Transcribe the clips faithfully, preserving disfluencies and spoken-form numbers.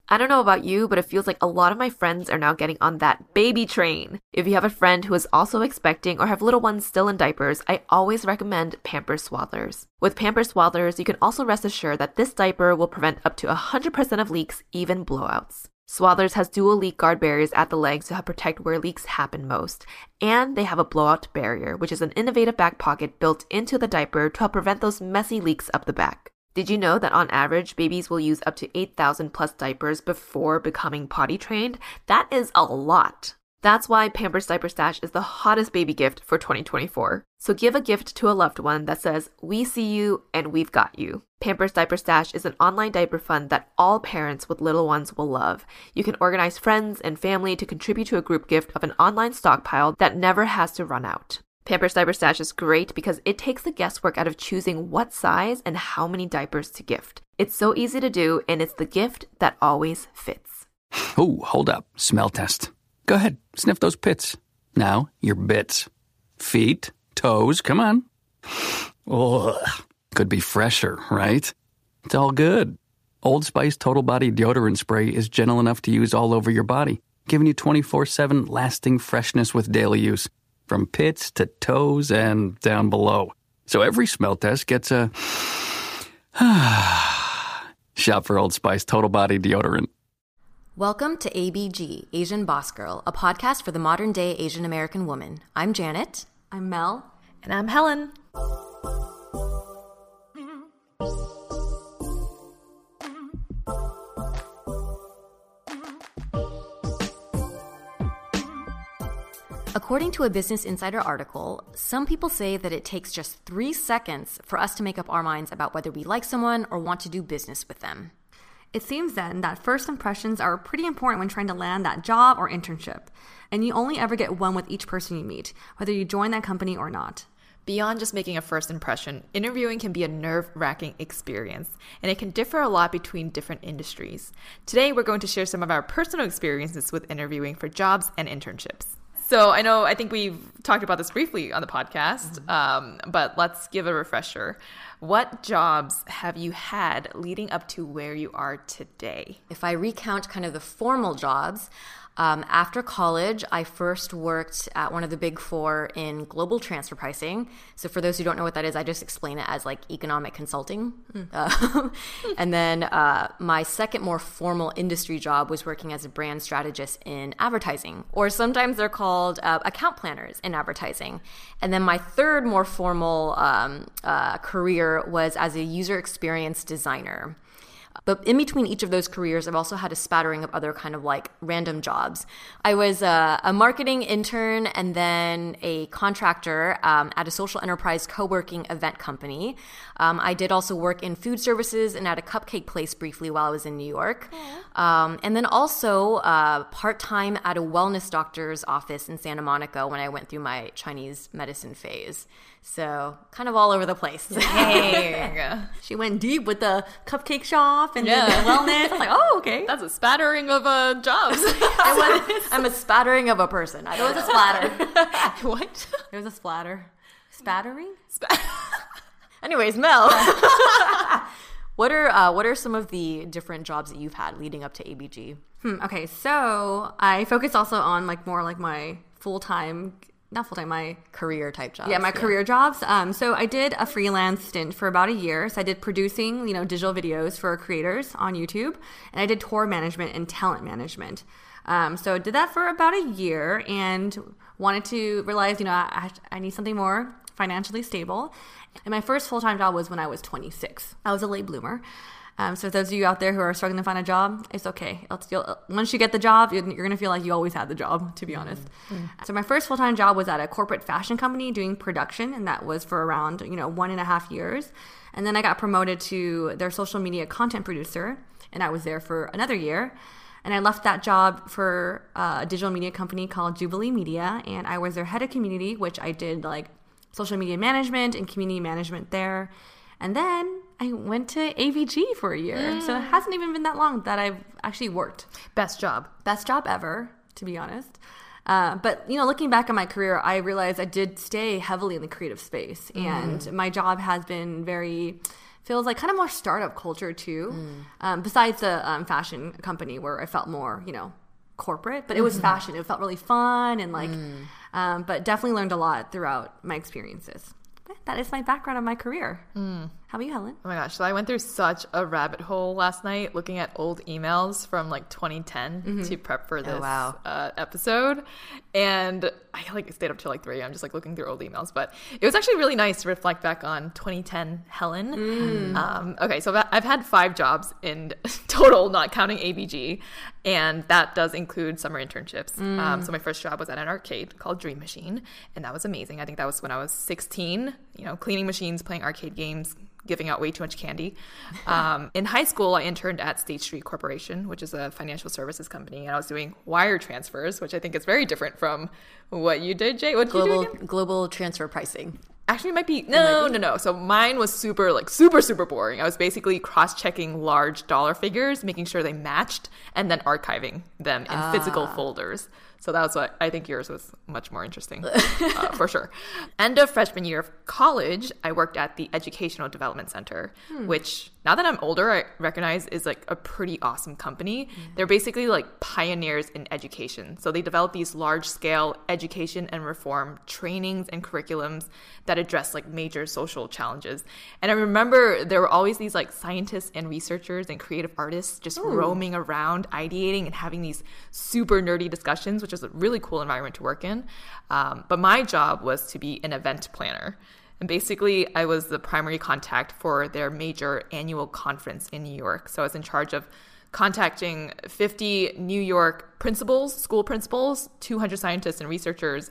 I don't know about you, but it feels like a lot of my friends are now getting on that baby train. If you have a friend who is also expecting or have little ones still in diapers, I always recommend Pampers Swaddlers. With Pampers Swaddlers, you can also rest assured that this diaper will prevent up to one hundred percent of leaks, even blowouts. Swaddlers has dual leak guard barriers at the legs to help protect where leaks happen most. And they have a blowout barrier, which is an innovative back pocket built into the diaper to help prevent those messy leaks up the back. Did you know that on average, babies will use up to eight thousand plus diapers before becoming potty trained? That is a lot. That's why Pampers Diaper Stash is the hottest baby gift for twenty twenty-four. So give a gift to a loved one that says, "We see you and we've got you." Pampers Diaper Stash is an online diaper fund that all parents with little ones will love. You can organize friends and family to contribute to a group gift of an online stockpile that never has to run out. Pampers Diaper Stash is great because it takes the guesswork out of choosing what size and how many diapers to gift. It's so easy to do, and it's the gift that always fits. Oh, hold up. Smell test. Go ahead, sniff those pits. Now, your bits. Feet, toes, come on. Ugh. Could be fresher, right? It's all good. Old Spice Total Body Deodorant Spray is gentle enough to use all over your body, giving you twenty-four seven lasting freshness with daily use. From pits to toes and down below. So every smell test gets a shop for Old Spice Total Body Deodorant. Welcome to A B G, Asian Boss Girl, a podcast for the modern-day Asian American woman. I'm Janet. I'm Mel. And I'm Helen. According to a Business Insider article, some people say that it takes just three seconds for us to make up our minds about whether we like someone or want to do business with them. It seems then that first impressions are pretty important when trying to land that job or internship, and you only ever get one with each person you meet, whether you join that company or not. Beyond just making a first impression, interviewing can be a nerve-wracking experience, and it can differ a lot between different industries. Today, we're going to share some of our personal experiences with interviewing for jobs and internships. So I know, I think we've talked about this briefly on the podcast, mm-hmm. um, but let's give a refresher. What jobs have you had leading up to where you are today? If I recount kind of the formal jobs, Um, after college, I first worked at one of the big four in global transfer pricing. So for those who don't know what that is, I just explain it as like economic consulting. Mm. Uh, and then uh, my second more formal industry job was working as a brand strategist in advertising, or sometimes they're called uh, account planners in advertising. And then my third more formal um, uh, career was as a user experience designer. But in between each of those careers, I've also had a spattering of other kind of like random jobs. I was a, a marketing intern and then a contractor um, at a social enterprise co-working event company. Um, I did also work in food services and at a cupcake place briefly while I was in New York. Um, and then also uh, part-time at a wellness doctor's office in Santa Monica when I went through my Chinese medicine phase. So kind of all over the place. Dang. She went deep with the cupcake shop and yeah. the wellness. I was like, oh, okay. That's a spattering of uh, jobs. I was, I'm a spattering of a person. I it was a splatter. What? It was a splatter. Spattering? Sp- Anyways, Mel. What are uh, what are some of the different jobs that you've had leading up to A B G? Hmm, okay, so I focus also on like more like my full-time Not full-time, my career type jobs. Yeah, my yeah. career jobs. Um, so I did a freelance stint for about a year. So I did producing, you know, digital videos for creators on YouTube. And I did tour management and talent management. Um, so I did that for about a year and wanted to realize, you know, I, I need something more financially stable. And my first full-time job was when I was twenty-six. I was a late bloomer. Um, so those of you out there who are struggling to find a job, it's okay. It's, you'll, once you get the job, you're, you're going to feel like you always had the job, to be honest. Mm-hmm. So my first full-time job was at a corporate fashion company doing production, and that was for around, you know, one and a half years. And then I got promoted to their social media content producer, and I was there for another year. And I left that job for uh, a digital media company called Jubilee Media, and I was their head of community, which I did like social media management and community management there. And then I went to A V G for a year. Mm. So it hasn't even been that long that I've actually worked. Best job. Best job ever, to be honest. Uh, but, you know, looking back on my career, I realized I did stay heavily in the creative space. Mm. And my job has been very feels like kind of more startup culture too. Mm. Um, besides the um, fashion company where I felt more, you know, corporate, but it was mm-hmm. fashion. It felt really fun and like, mm. um, but definitely learned a lot throughout my experiences. That is my background of my career. Mm. How about you, Helen? Oh my gosh. So I went through such a rabbit hole last night looking at old emails from like twenty ten mm-hmm. to prep for this oh, wow. uh, episode. And I like stayed up till like three. I'm just like looking through old emails. But it was actually really nice to reflect back on twenty ten Helen. Mm. Um, okay. So I've had five jobs in total, not counting A B G. And that does include summer internships. Mm. Um, so my first job was at an arcade called Dream Machine. And that was amazing. I think that was when I was sixteen, you know, cleaning machines, playing arcade games, giving out way too much candy. Um, in high school, I interned at State Street Corporation, which is a financial services company. And I was doing wire transfers, which I think is very different from what you did, Jay. What did global, you do again? Global transfer pricing. Actually, it might be no, might be. no, no. So mine was super, like super, super boring. I was basically cross-checking large dollar figures, making sure they matched, and then archiving them in ah. physical folders. So that was what I think yours was much more interesting, uh, for sure. End of freshman year of college, I worked at the Educational Development Center, hmm. which now that I'm older, I recognize is like a pretty awesome company. Hmm. They're basically like pioneers in education. So they develop these large-scale education and reform trainings and curriculums that address like major social challenges. And I remember there were always these like scientists and researchers and creative artists just Ooh. roaming around, ideating and having these super nerdy discussions, which is a really cool environment to work in. Um, but my job was to be an event planner. And basically, I was the primary contact for their major annual conference in New York. So I was in charge of contacting fifty New York principals, school principals, two hundred scientists and researchers.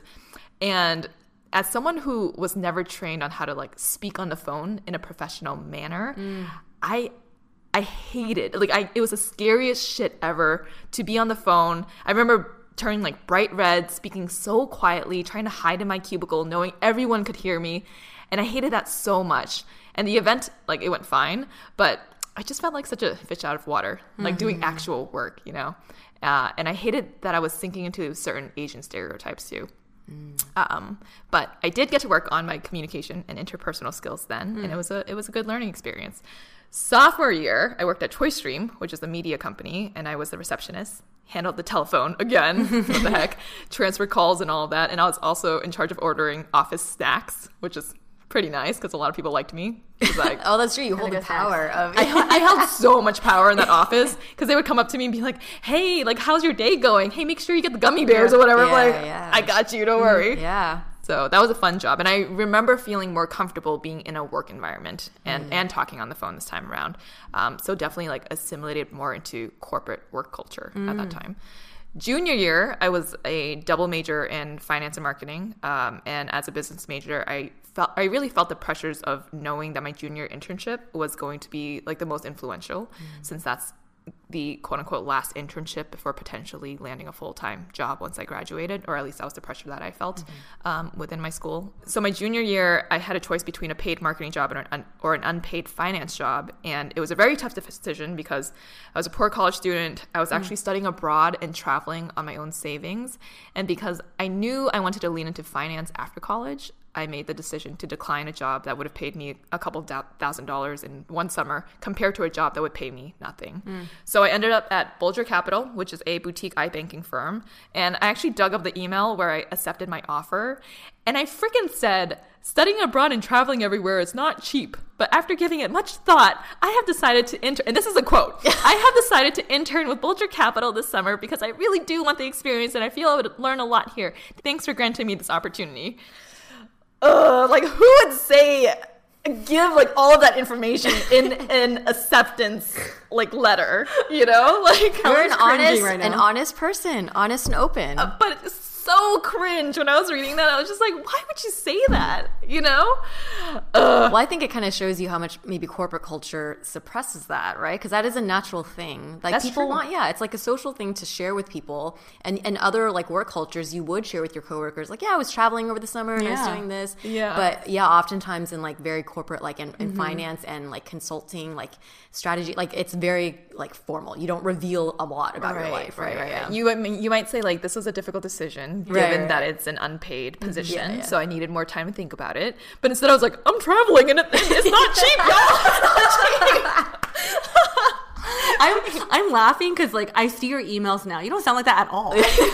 And as someone who was never trained on how to like speak on the phone in a professional manner, mm. I I hated, like I it was the scariest shit ever to be on the phone. I remember turning like bright red, speaking so quietly, trying to hide in my cubicle, knowing everyone could hear me. And I hated that so much. And the event, like it went fine, but I just felt like such a fish out of water, like mm-hmm. doing actual work, you know? Uh, and I hated that I was sinking into certain Asian stereotypes too. Mm. Um, but I did get to work on my communication and interpersonal skills then, mm. and it was a it was a good learning experience. Sophomore year, I worked at ChoiceStream, which is a media company, and I was the receptionist, handled the telephone again, what the heck, transfer calls and all of that, and I was also in charge of ordering office snacks, which is pretty nice because a lot of people liked me. Like, oh, that's true. You hold the power of it. I, I held so much power in that office because they would come up to me and be like, hey, like, how's your day going? Hey, make sure you get the gummy bears or whatever. Yeah, like, yeah. I got you. Don't worry. Yeah. So that was a fun job. And I remember feeling more comfortable being in a work environment and, mm. and talking on the phone this time around. Um, so definitely like assimilated more into corporate work culture mm. at that time. Junior year, I was a double major in finance and marketing. Um, and as a business major, I felt I really felt the pressures of knowing that my junior internship was going to be like the most influential, mm. since that's the quote unquote last internship before potentially landing a full-time job once I graduated, or at least that was the pressure that I felt mm-hmm. um, within my school. So my junior year, I had a choice between a paid marketing job and an un- or an unpaid finance job. And it was a very tough decision because I was a poor college student. I was actually mm. studying abroad and traveling on my own savings. And because I knew I wanted to lean into finance after college, I made the decision to decline a job that would have paid me a couple thousand dollars in one summer compared to a job that would pay me nothing. Mm. So I ended up at Bulger Capital, which is a boutique iBanking firm. And I actually dug up the email where I accepted my offer. And I freaking said, studying abroad and traveling everywhere is not cheap. But after giving it much thought, I have decided to intern. And this is a quote. I have decided to intern with Bulger Capital this summer because I really do want the experience and I feel I would learn a lot here. Thanks for granting me this opportunity. Uh, like who would say give like all of that information in an acceptance like letter, you know? Like you're an honest right an honest person, honest and open. Uh, but it's so cringe when I was reading that. I was just like, why would you say that? You know? Uh, well, I think it kind of shows you how much maybe corporate culture suppresses that, right? Because that is a natural thing. Like people true. want, yeah, it's like a social thing to share with people. And and other like work cultures, you would share with your coworkers, like, yeah, I was traveling over the summer and yeah. I was doing this. Yeah. But yeah, oftentimes in like very corporate, like in, in mm-hmm. finance and like consulting, like strategy, like it's very like formal. You don't reveal a lot about right, your life, right? Right, right. Yeah. You I mean, you might say like this was a difficult decision given right, right. that it's an unpaid position, yeah, yeah. so I needed more time to think about about it. But instead I was like, I'm traveling and it, it's not cheap, y'all. It's not cheap. I'm I'm laughing because like I see your emails now. You don't sound like that at all.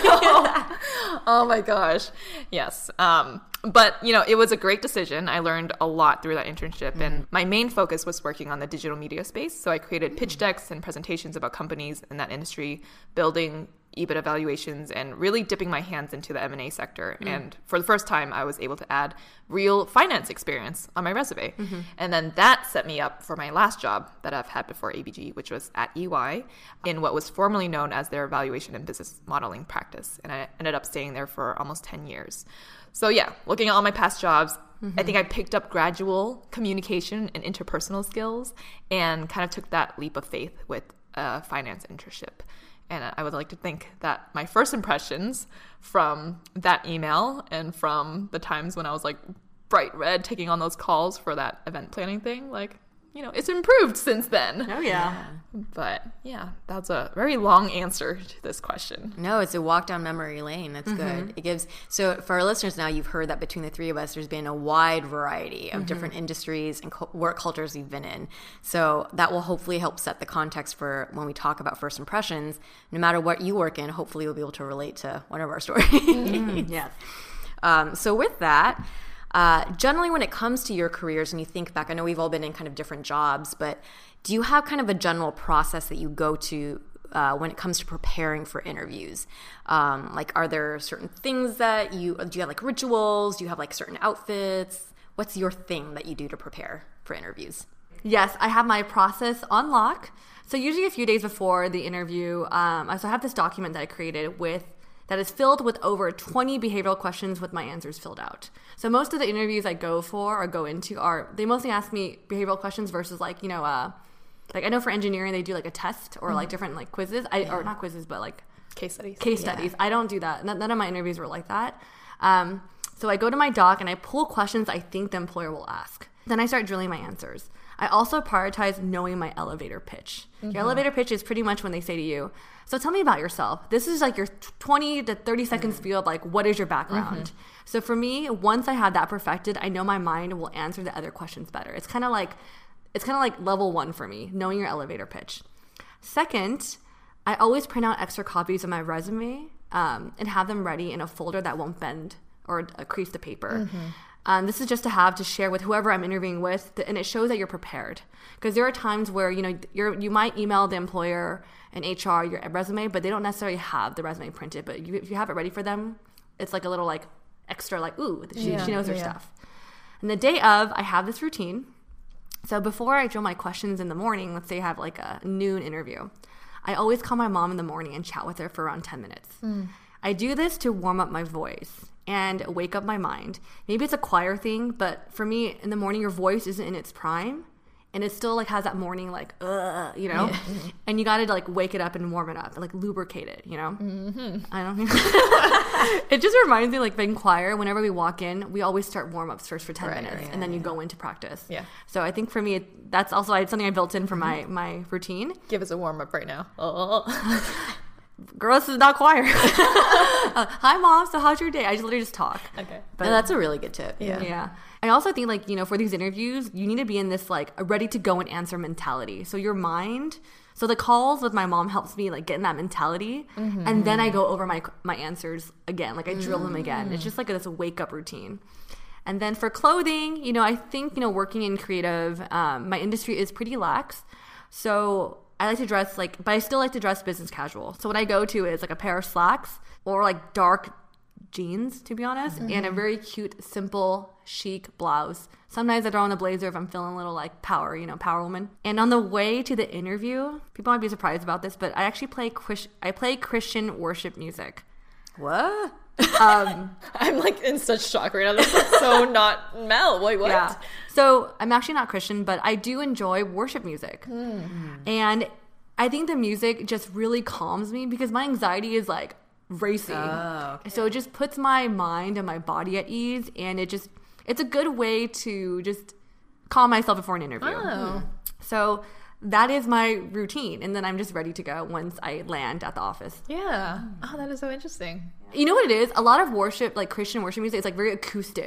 Oh my gosh. Yes. Um, but you know, it was a great decision. I learned a lot through that internship, mm-hmm. and my main focus was working on the digital media space. So I created pitch decks and presentations about companies in that industry, building EBITDA evaluations, and really dipping my hands into the M and A sector. Mm. And for the first time, I was able to add real finance experience on my resume. Mm-hmm. And then that set me up for my last job that I've had before A B G, which was at E Y in what was formerly known as their evaluation and business modeling practice. And I ended up staying there for almost ten years. So yeah, looking at all my past jobs, mm-hmm. I think I picked up gradual communication and interpersonal skills and kind of took that leap of faith with a finance internship. And I would like to think that my first impressions from that email and from the times when I was like bright red taking on those calls for that event planning thing, like, you know, it's improved since then. Oh, yeah. But yeah, that's a very long answer to this question. No, it's a walk down memory lane. That's mm-hmm. good. It gives, so for our listeners now, you've heard that between the three of us, there's been a wide variety of mm-hmm. different industries and co- work cultures we've been in. So that will hopefully help set the context for when we talk about first impressions. No matter what you work in, hopefully you'll be able to relate to one of our stories. Mm-hmm. Yes. Um, so with that, Uh, generally, when it comes to your careers and you think back, I know we've all been in kind of different jobs, but do you have kind of a general process that you go to uh, when it comes to preparing for interviews? Um, like, are there certain things that you, do you have like rituals? Do you have like certain outfits? What's your thing that you do to prepare for interviews? Yes, I have my process on lock. So usually a few days before the interview, um, so I have this document that I created with that is filled with over twenty behavioral questions with my answers filled out. So most of the interviews I go for or go into are, they mostly ask me behavioral questions versus like, you know, uh, like I know for engineering, they do like a test or mm-hmm. like different like quizzes, I, yeah. or not quizzes, but like case studies. Case yeah. studies. I don't do that. None, none of my interviews were like that. Um, so I go to my doc and I pull questions I think the employer will ask. Then I start drilling my answers. I also prioritize knowing my elevator pitch. Mm-hmm. Your elevator pitch is pretty much when they say to you, so tell me about yourself. This is like your twenty to thirty seconds mm-hmm. spiel of like, what is your background? Mm-hmm. So for me, once I have that perfected, I know my mind will answer the other questions better. It's kind of like, it's kind of like level one for me, knowing your elevator pitch. Second, I always print out extra copies of my resume um, and have them ready in a folder that won't bend or uh, crease the paper. Mm-hmm. Um, this is just to have to share with whoever I'm interviewing with, and it shows that you're prepared. Because there are times where, you know, you're you might email the employer and H R your resume, but they don't necessarily have the resume printed. But you, if you have it ready for them, it's like a little like extra like, ooh, she, yeah, she knows her yeah. stuff. And the day of, I have this routine. So before I drill my questions in the morning, let's say I have like a noon interview, I always call my mom in the morning and chat with her for around ten minutes. Mm. I do this to warm up my voice and wake up my mind. Maybe it's a choir thing, but for me, in the morning, your voice isn't in its prime, and it still like has that morning like, ugh, you know? Yeah. And you gotta like wake it up and warm it up, and, like lubricate it, you know? Mm-hmm. I don't know. It just reminds me like in choir, whenever we walk in, we always start warm-ups first for ten right, minutes, right, and then yeah. you go into practice. Yeah. So I think for me, it, that's also something I built in for mm-hmm. my, my routine. Give us a warm-up right now. Oh. Girl, this is not choir. uh, Hi, Mom. So how's your day? I just literally just talk. Okay. But no, that's a really good tip. Yeah. Yeah. I also think, like, you know, for these interviews, you need to be in this, like, a ready to go and answer mentality. So your mind, so the calls with my mom helps me, like, get in that mentality. Mm-hmm. And then I go over my my answers again. Like, I drill mm-hmm. them again. It's just like this wake up routine. And then for clothing, you know, I think, you know, working in creative, um, my industry is pretty lax. So I like to dress like, but I still like to dress business casual. So what I go to is like a pair of slacks or like dark jeans, to be honest, mm-hmm. and a very cute, simple, chic blouse. Sometimes I throw on a blazer if I'm feeling a little like power, you know, power woman. And on the way to the interview, people might be surprised about this, but I actually play Chris- I play Christian worship music. What? Um, I'm like in such shock right now. This is so not Mel. Wait, what? Yeah. So I'm actually not Christian, but I do enjoy worship music. Mm. And I think the music just really calms me because my anxiety is like racing. Oh, okay. So it just puts my mind and my body at ease. And it just, it's a good way to just calm myself before an interview. Oh. So that is my routine. And then I'm just ready to go once I land at the office. Yeah. Oh, that is so interesting. You know what it is? A lot of worship, like Christian worship music, it's like very acoustic.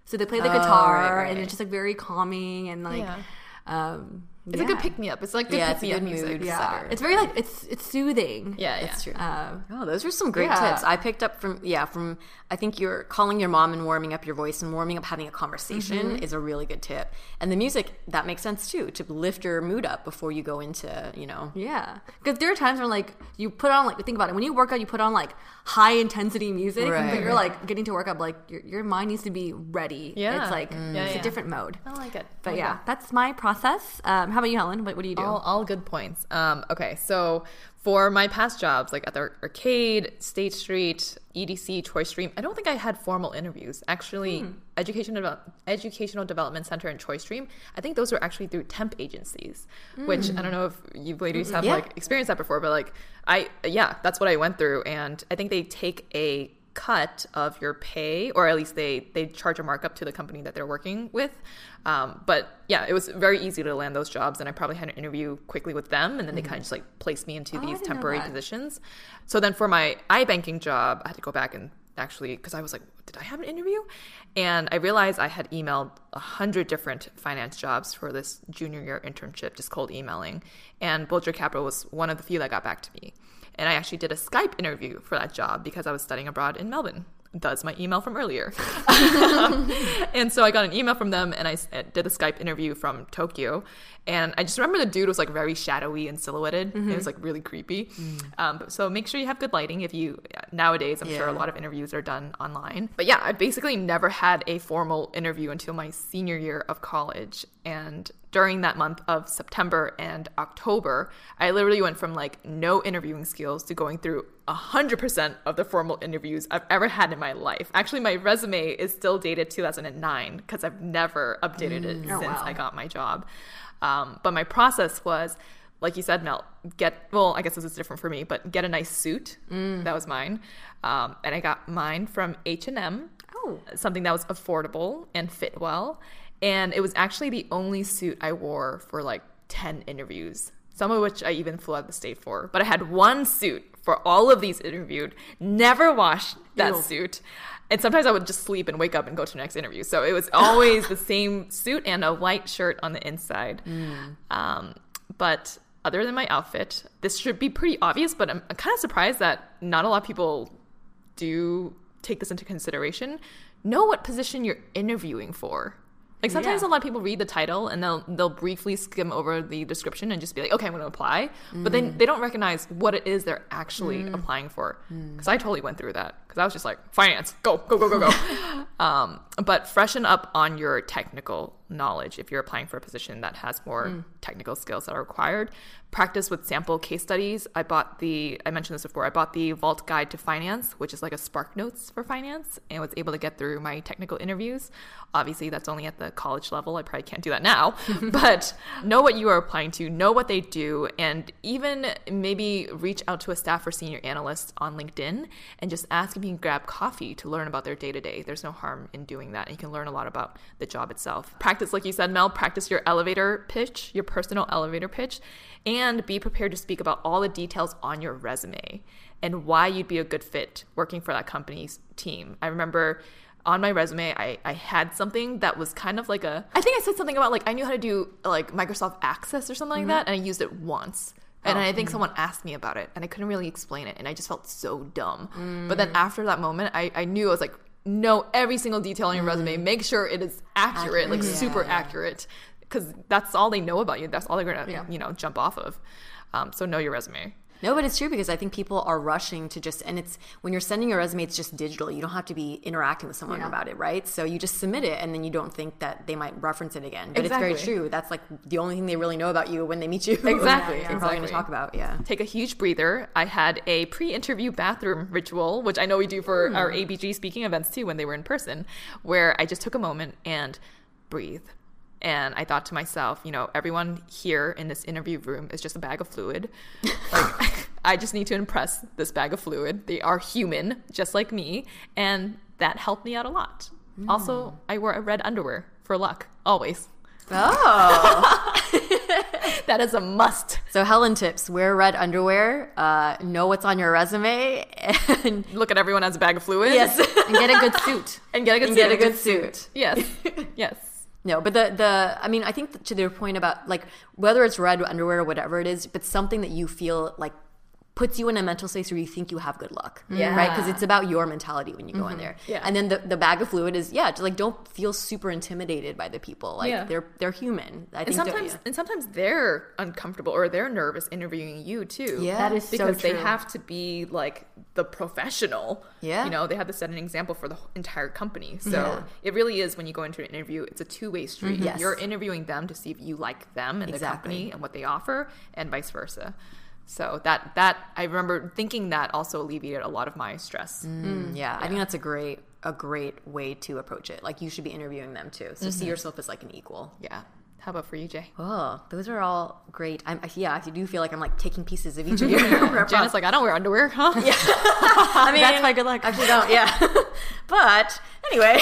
So they play the Oh, guitar, right, right. and it's just like very calming and like, Yeah. um, It's yeah. a good pick me up. It's like good Yeah, pick it's a me up good music. mood Yeah, setter. it's very like it's it's soothing. Yeah, yeah. That's true. Uh, Oh, those are some great Yeah. tips. I picked up from, yeah, from, I think you're calling your mom and warming up your voice and warming up having a conversation Mm-hmm. is a really good tip. And the music, that makes sense too, to lift your mood up before you go into, you know. Yeah, because there are times when like you put on like think about it when you work out, you put on like high intensity music, Right. but you're like getting to work up, like your your mind needs to be ready. Yeah. it's like Yeah, it's yeah. a different mode. I like it. But I like yeah, it. that's my process. Um, how about you, Helen? What, what do you do? All, all good points. Um, okay, so for my past jobs, like at the arcade, State Street, E D C, Choice Stream, I don't think I had formal interviews. Actually, Hmm. Education Devel- Educational Development Center and Choice Stream, I think those were actually through temp agencies, which I don't know if you ladies have Yeah. like experienced that before, but like I, yeah, that's what I went through. And I think they take a cut of your pay, or at least they they charge a markup to the company that they're working with. Um, but yeah, it was very easy to land those jobs, and I probably had an interview quickly with them, and then they kind of just like placed me into I these didn't know temporary that. positions. So then for my iBanking job, I had to go back and actually, because I was like, did I have an interview? And I realized I had emailed a hundred different finance jobs for this junior year internship, just cold emailing, and Bulger Capital was one of the few that got back to me. And I actually did a Skype interview for that job because I was studying abroad in Melbourne. Does my email from earlier. And so I got an email from them, and I s- did a Skype interview from Tokyo. And I just remember the dude was like very shadowy and silhouetted. It was like really creepy. Um, but- so make sure you have good lighting. If you nowadays, I'm sure a Yeah. lot of interviews are done online. But yeah, I basically never had a formal interview until my senior year of college. And during that month of September and October, I literally went from like no interviewing skills to going through one hundred percent of the formal interviews I've ever had in my life. Actually, my resume is still dated two thousand nine because I've never updated it Oh, since wow. I got my job. Um, but my process was, like you said, Mel, get, well, I guess this is different for me, but get a nice suit. That was mine. Um, and I got mine from H and M, Oh. something that was affordable and fit well. And it was actually the only suit I wore for like ten interviews, some of which I even flew out of the state for. But I had one suit for all of these interviewed, never washed that Ew. suit. And sometimes I would just sleep and wake up and go to the next interview. So it was always the same suit and a white shirt on the inside. Um, but other than my outfit, this should be pretty obvious, but I'm, I'm kind of surprised that not a lot of people do take this into consideration. Know what position you're interviewing for. Like sometimes Yeah. a lot of people read the title and they'll they'll briefly skim over the description and just be like, okay, I'm going to apply. But then they don't recognize what it is they're actually applying for. Because I totally went through that. Because I was just like, finance, go, go, go, go, go. um, but freshen up on your technical knowledge if you're applying for a position that has more technical skills that are required. Practice with sample case studies. I bought the, I mentioned this before, I bought the Vault Guide to Finance, which is like a Spark Notes for finance, and was able to get through my technical interviews. Obviously, that's only at the college level. I probably can't do that now. But know what you are applying to, know what they do, and even maybe reach out to a staff or senior analyst on LinkedIn and just ask if you can grab coffee to learn about their day-to-day. There's no harm in doing that. And you can learn a lot about the job itself. Practice, like you said, Mel, practice your elevator pitch, your personal elevator pitch, and be prepared to speak about all the details on your resume and why you'd be a good fit working for that company's team. I remember on my resume, I, I had something that was kind of like a, I think I said something about like, I knew how to do like Microsoft Access or something like that. And I used it once. And I think someone asked me about it and I couldn't really explain it. And I just felt so dumb. But then after that moment, I, I knew I was like, know every single detail on your resume. Make sure it is accurate, like Yeah, super yeah. accurate. Because that's all they know about you. That's all they're going to, Yeah. you know, jump off of. Um, so know your resume. No, but it's true because I think people are rushing to just, and it's when you're sending your resume, it's just digital. You don't have to be interacting with someone Yeah. about it, right? So you just submit it and then you don't think that they might reference it again. But it's Exactly. very true. That's like the only thing they really know about you when they meet you. Exactly, They're probably going exactly. to talk about, yeah. Take a huge breather. I had a pre-interview bathroom ritual, which I know we do for our A B G speaking events too when they were in person, where I just took a moment and breathe. And I thought to myself, you know, everyone here in this interview room is just a bag of fluid. Like, I just need to impress this bag of fluid. They are human, just like me. And that helped me out a lot. Also, I wore red underwear for luck, always. Oh. That is a must. So Helen tips, wear red underwear, uh, know what's on your resume, and Look at everyone as a bag of fluid. yes, And get a good suit. And get a good and suit. get a good suit. Yes. Yes. No, but the, the I mean, I think to their point about like whether it's red underwear or whatever it is, but something that you feel like puts you in a mental space where you think you have good luck. Yeah. Right? Because it's about your mentality when you go in there. Yeah. And then the, the bag of fluid is, yeah, to like don't feel super intimidated by the people. Like Yeah. they're they're human. I And think sometimes, that, and sometimes they're uncomfortable or they're nervous interviewing you too. Yeah. That is so because they true. have to be like the professional. Yeah. You know, they have to set an example for the whole- entire company. So Yeah. it really is when you go into an interview, it's a two-way street. Yes. You're interviewing them to see if you like them and the Exactly. company and what they offer, and vice versa. So that that I remember thinking that also alleviated a lot of my stress. Mm, yeah, I think that's a great a great way to approach it. Like you should be interviewing them too. So see yourself as like an equal. Yeah. How about for you, Jay? Oh, those are all great. I'm, yeah, I do feel like I'm like taking pieces of each of your. Janice, like, I don't wear underwear, huh? Yeah. I mean, That's my good luck. Actually, don't. Yeah, but anyway,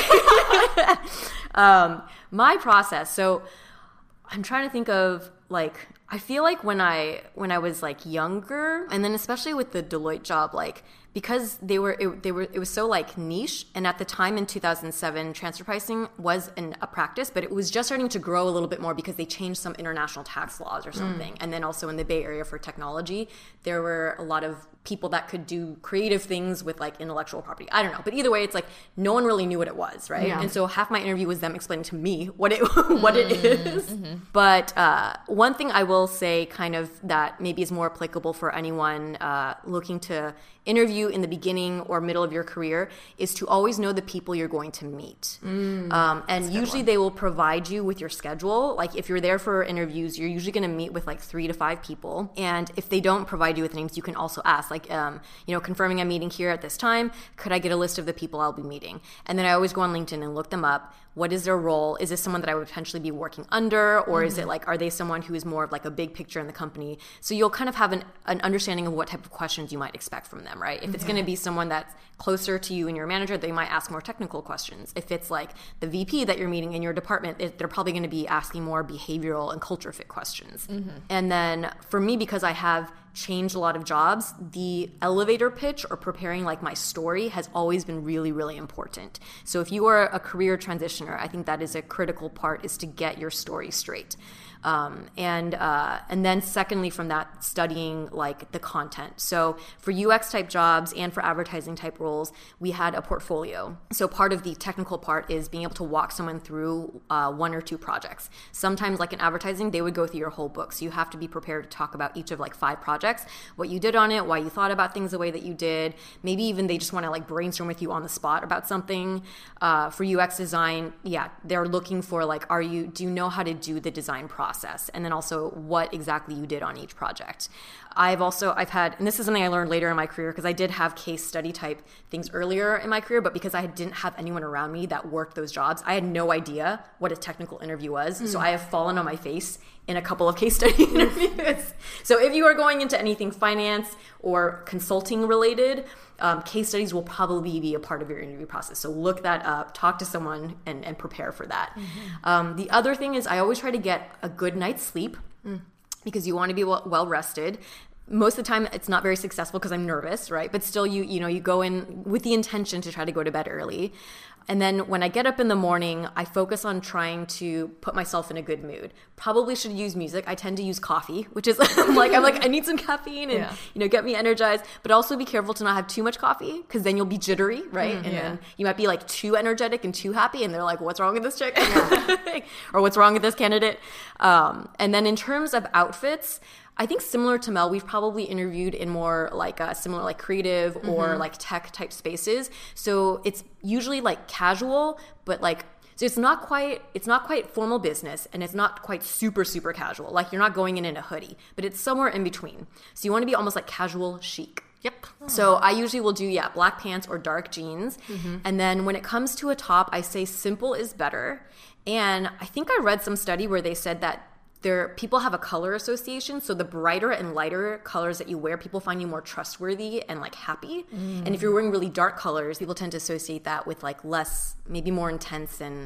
um, my process. So I'm trying to think of like I feel like when I when I was like younger, and then especially with the Deloitte job, like because they were it, they were it was so like niche, and at the time in two thousand seven, transfer pricing was an, a practice, but it was just starting to grow a little bit more because they changed some international tax laws or something, and then also in the Bay Area for technology, there were a lot of people that could do creative things with like intellectual property. I don't know, but either way, it's like no one really knew what it was, right? Yeah. And so half my interview was them explaining to me what it what it is. Mm-hmm. But uh, one thing I will say, kind of that maybe is more applicable for anyone uh, looking to interview in the beginning or middle of your career, is to always know the people you're going to meet. Mm. Um, and usually they will provide you with your schedule. Like if you're there for interviews, you're usually going to meet with like three to five people. And if they don't provide you with names, you can also ask, like, um, you know, confirming I'm meeting here at this time, could I get a list of the people I'll be meeting? And then I always go on LinkedIn and look them up. What is their role? Is this someone that I would potentially be working under? Or is it like, are they someone who is more of like a big picture in the company? So you'll kind of have an, an understanding of what type of questions you might expect from them, right? If it's going to be someone that's closer to you and your manager, they might ask more technical questions. If it's like the V P that you're meeting in your department, it, they're probably going to be asking more behavioral and culture fit questions. Mm-hmm. And then for me, because I have changed a lot of jobs, the elevator pitch or preparing like my story has always been really, really important. So if you are a career transitioner, I think that is a critical part, is to get your story straight. Um, and uh, and then secondly from that, studying like the content. So for U X type jobs and for advertising type roles, we had a portfolio. So part of the technical part is being able to walk someone through uh, one or two projects. Sometimes like in advertising, they would go through your whole book. So you have to be prepared to talk about each of like five projects, what you did on it, why you thought about things the way that you did. Maybe even they just want to like brainstorm with you on the spot about something. Uh, for U X design, yeah, they're looking for like, are you, do you know how to do the design process? Process, and then also what exactly you did on each project. I've also, I've had, and this is something I learned later in my career, because I did have case study type things earlier in my career, but because I didn't have anyone around me that worked those jobs, I had no idea what a technical interview was. Mm. So I have fallen on my face in a couple of case study interviews. So if you are going into anything finance or consulting related, um, case studies will probably be a part of your interview process. So look that up, talk to someone, and, and prepare for that. Mm-hmm. Um, the other thing is I always try to get a good night's sleep mm. because you want to be well, well rested. Most of the time it's not very successful because I'm nervous, right? But still you, you know, you go in with the intention to try to go to bed early. And then when I get up in the morning, I focus on trying to put myself in a good mood. Probably should use music. I tend to use coffee, which is I'm like, I'm like, I need some caffeine and, yeah. you know, get me energized, but also be careful to not have too much coffee because then you'll be jittery, right? Mm, and yeah. then you might be like too energetic and too happy. And they're like, what's wrong with this chick? Yeah. Or what's wrong with this candidate? Um, and then in terms of outfits, I think similar to Mel, we've probably interviewed in more like a similar like creative mm-hmm. or like tech type spaces. So it's usually like casual, but like, so it's not quite, it's not quite formal business and it's not quite super, super casual. Like you're not going in in a hoodie, but it's somewhere in between. So you want to be almost like casual chic. Yep. Oh. So I usually will do, yeah, black pants or dark jeans. Mm-hmm. And then when it comes to a top, I say simple is better. And I think I read some study where they said that there people have a color association, so the brighter and lighter colors that you wear, people find you more trustworthy and like happy. Mm. And if you're wearing really dark colors, people tend to associate that with like less, maybe more intense and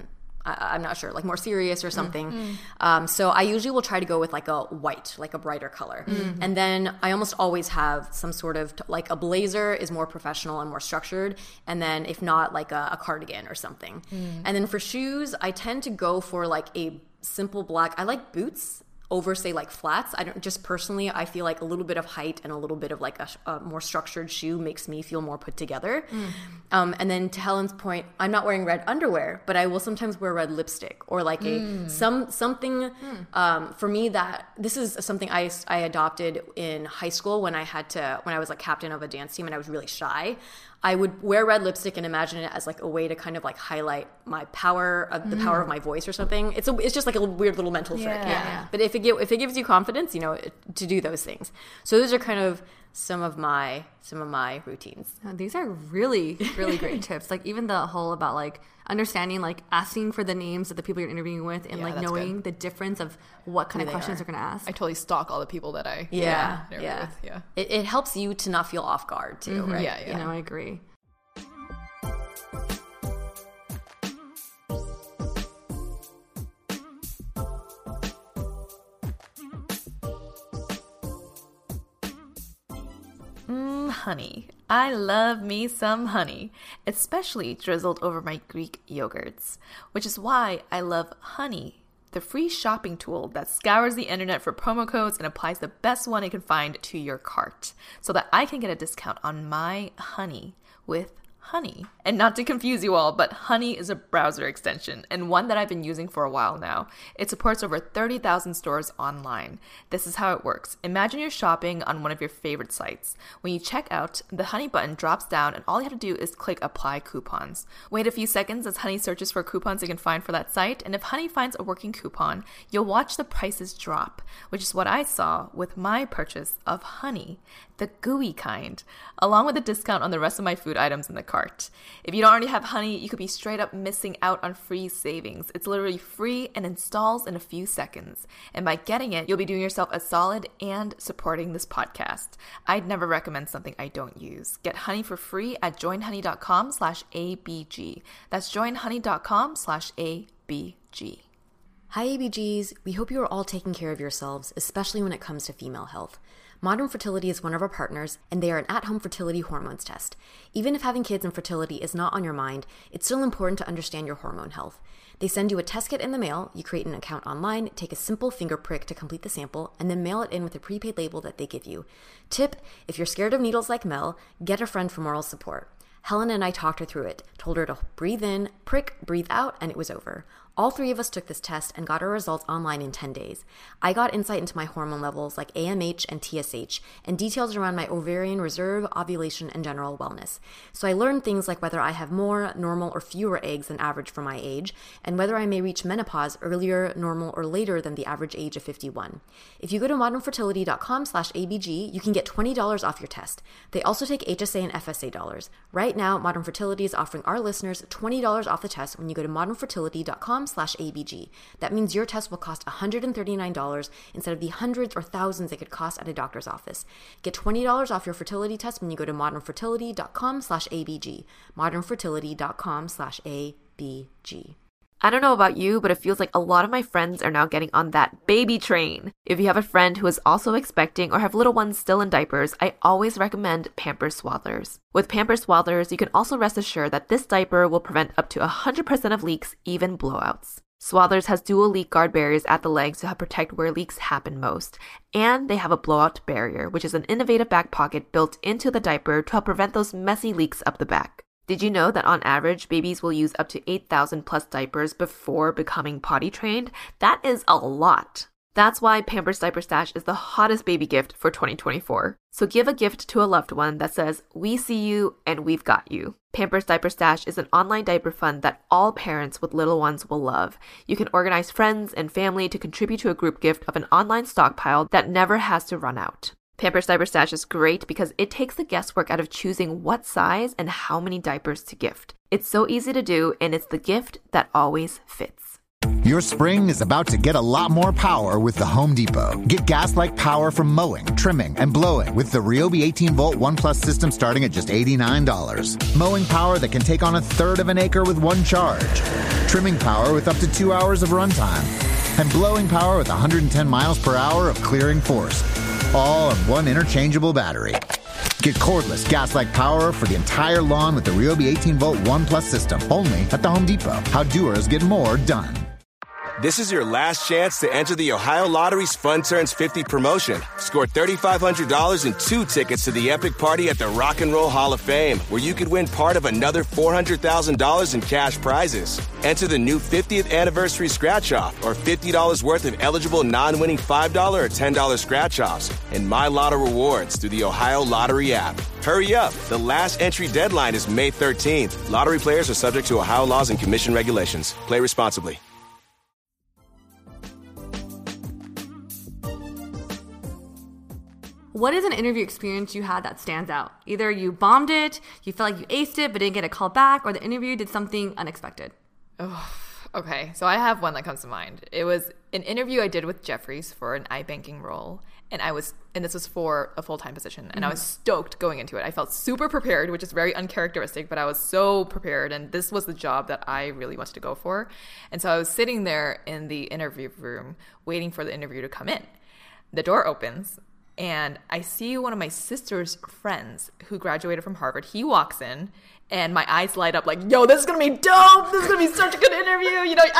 I, I'm not sure, like more serious or something. Mm. Um, so I usually will try to go with like a white, like a brighter color. Mm-hmm. And then I almost always have some sort of, like a blazer is more professional and more structured. And then if not, like a, a cardigan or something. Mm. And then for shoes, I tend to go for like a simple black. I like boots over, say, like flats. I don't, just personally, I feel like a little bit of height and a little bit of like a, a more structured shoe makes me feel more put together. Mm. Um, and then to Helen's point, I'm not wearing red underwear, but I will sometimes wear red lipstick or like mm. a some something. Mm. Um, for me, that this is something I I adopted in high school when I had to when I was like captain of a dance team and I was really shy. I would wear red lipstick and imagine it as like a way to kind of like highlight my power, of the mm. power of my voice or something. It's a, it's just like a weird little mental trick. Yeah. Yeah. yeah. But if it give, if it gives you confidence, you know, to do those things. So those are kind of some of my some of my routines. Oh, these are really really great tips. Like even the whole about like understanding, like asking for the names of the people you're interviewing with, and yeah, like knowing good. the difference of what kind Who of questions are. they're going to ask. I totally stalk all the people that I yeah yeah yeah. With. yeah. It, it helps you to not feel off guard too, mm-hmm. right? Yeah, yeah. You know, I agree. Honey. I love me some honey, especially drizzled over my Greek yogurts, which is why I love Honey, the free shopping tool that scours the internet for promo codes and applies the best one it can find to your cart so that I can get a discount on my honey with Honey. And not to confuse you all, but Honey is a browser extension and one that I've been using for a while now. It supports over thirty thousand stores online. This is how it works. Imagine you're shopping on one of your favorite sites. When you check out, the Honey button drops down and all you have to do is click Apply Coupons. Wait a few seconds as Honey searches for coupons you can find for that site, and if Honey finds a working coupon, you'll watch the prices drop, which is what I saw with my purchase of Honey, the gooey kind, along with a discount on the rest of my food items in the cart. If you don't already have Honey, you could be straight up missing out on free savings. It's literally free and installs in a few seconds. And by getting it, you'll be doing yourself a solid and supporting this podcast. I'd never recommend something I don't use. Get Honey for free at joinhoney.com slash ABG. That's joinhoney.com slash ABG. Hi A B Gs, we hope you are all taking care of yourselves, especially when it comes to female health. Modern Fertility is one of our partners, and they are an at-home fertility hormones test. Even if having kids and fertility is not on your mind, it's still important to understand your hormone health. They send you a test kit in the mail, you create an account online, take a simple finger prick to complete the sample, and then mail it in with a prepaid label that they give you. Tip, if you're scared of needles like Mel, get a friend for moral support. Helen and I talked her through it, told her to breathe in, prick, breathe out, and it was over. All three of us took this test and got our results online in ten days. I got insight into my hormone levels like A M H and T S H, and details around my ovarian reserve, ovulation, and general wellness. So I learned things like whether I have more, normal, or fewer eggs than average for my age, and whether I may reach menopause earlier, normal, or later than the average age of fifty-one. If you go to modernfertility.com slash ABG, you can get twenty dollars off your test. They also take H S A and F S A dollars. Right now, Modern Fertility is offering our listeners twenty dollars off the test when you go to modernfertility.com slash ABG. That means your test will cost one hundred thirty-nine dollars instead of the hundreds or thousands it could cost at a doctor's office. Get twenty dollars off your fertility test when you go to modernfertility.com slash ABG. modernfertility.com slash ABG. I don't know about you, but it feels like a lot of my friends are now getting on that baby train. If you have a friend who is also expecting or have little ones still in diapers, I always recommend Pampers Swaddlers. With Pampers Swaddlers, you can also rest assured that this diaper will prevent up to one hundred percent of leaks, even blowouts. Swaddlers has dual leak guard barriers at the legs to help protect where leaks happen most. And they have a blowout barrier, which is an innovative back pocket built into the diaper to help prevent those messy leaks up the back. Did you know that on average, babies will use up to eight thousand plus diapers before becoming potty trained? That is a lot. That's why Pampers Diaper Stash is the hottest baby gift for twenty twenty-four. So give a gift to a loved one that says, "We see you and we've got you." Pampers Diaper Stash is an online diaper fund that all parents with little ones will love. You can organize friends and family to contribute to a group gift of an online stockpile that never has to run out. Pampers Diaper Stash is great because it takes the guesswork out of choosing what size and how many diapers to gift. It's so easy to do, and it's the gift that always fits. Your spring is about to get a lot more power with the Home Depot. Get gas-like power from mowing, trimming, and blowing with the Ryobi eighteen volt One Plus system starting at just eighty-nine dollars. Mowing power that can take on a third of an acre with one charge. Trimming power with up to two hours of runtime. And blowing power with one hundred ten miles per hour of clearing force. All on one interchangeable battery. Get cordless, gas-like power for the entire lawn with the Ryobi eighteen volt One Plus system. Only at the Home Depot. How doers get more done. This is your last chance to enter the Ohio Lottery's Fun Turns fifty promotion. Score three thousand five hundred dollars and two tickets to the epic party at the Rock and Roll Hall of Fame, where you could win part of another four hundred thousand dollars in cash prizes. Enter the new fiftieth anniversary scratch-off or fifty dollars worth of eligible non-winning five dollars or ten dollars scratch-offs and My Lotto rewards through the Ohio Lottery app. Hurry up. The last entry deadline is May thirteenth. Lottery players are subject to Ohio laws and commission regulations. Play responsibly. What is an interview experience you had that stands out? Either you bombed it, you felt like you aced it but didn't get a call back, or the interview did something unexpected. Oh, okay. So I have one that comes to mind. It was an interview I did with Jefferies for an iBanking role. And I was, and this was for a full-time position. And mm-hmm. I was stoked going into it. I felt super prepared, which is very uncharacteristic, but I was so prepared. And this was the job that I really wanted to go for. And so I was sitting there in the interview room waiting for the interview to come in. The door opens. And I see one of my sister's friends who graduated from Harvard. He walks in, and my eyes light up like, yo, this is going to be dope. This is going to be such a good interview. You know,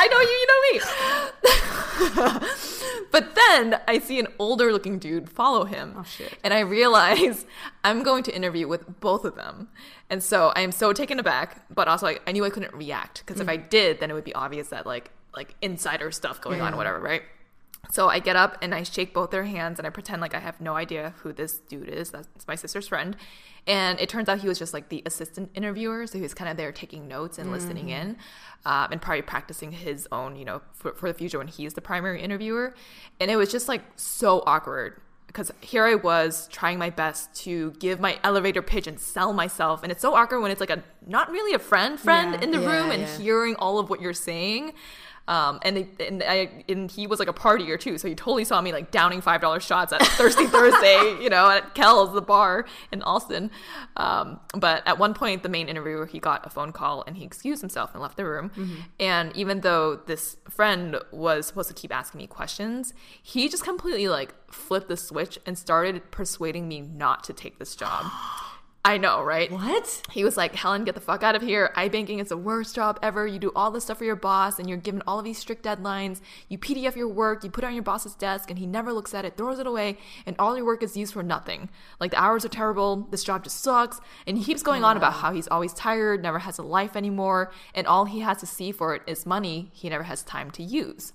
I know you, you know me. But then I see an older-looking dude follow him. Oh, shit. And I realize I'm going to interview with both of them. And so I am so taken aback, but also I, I knew I couldn't react. Because mm. if I did, then it would be obvious that, like, like insider stuff going yeah. on, whatever, right? So I get up and I shake both their hands and I pretend like I have no idea who this dude is. That's my sister's friend. And it turns out he was just like the assistant interviewer. So he was kind of there taking notes and mm. listening in um, and probably practicing his own, you know, for, for the future when he's the primary interviewer. And it was just like so awkward because here I was trying my best to give my elevator pitch and sell myself. And it's so awkward when it's like a not really a friend friend yeah, in the yeah, room and yeah. hearing all of what you're saying. Um, and they, and I and he was like a partier too, so he totally saw me like downing five dollar shots at Thirsty Thursday, you know, at Kel's, the bar in Alston. Um, but at one point, the main interviewer, he got a phone call and he excused himself and left the room. Mm-hmm. And even though this friend was supposed to keep asking me questions, he just completely like flipped the switch and started persuading me not to take this job. I know, right? What? He was like, Helen, get the fuck out of here. iBanking is the worst job ever. You do all this stuff for your boss and you're given all of these strict deadlines. You P D F your work, you put it on your boss's desk and he never looks at it, throws it away, and all your work is used for nothing. Like the hours are terrible. This job just sucks. And he keeps going on about how he's always tired, never has a life anymore, and all he has to see for it is money he never has time to use.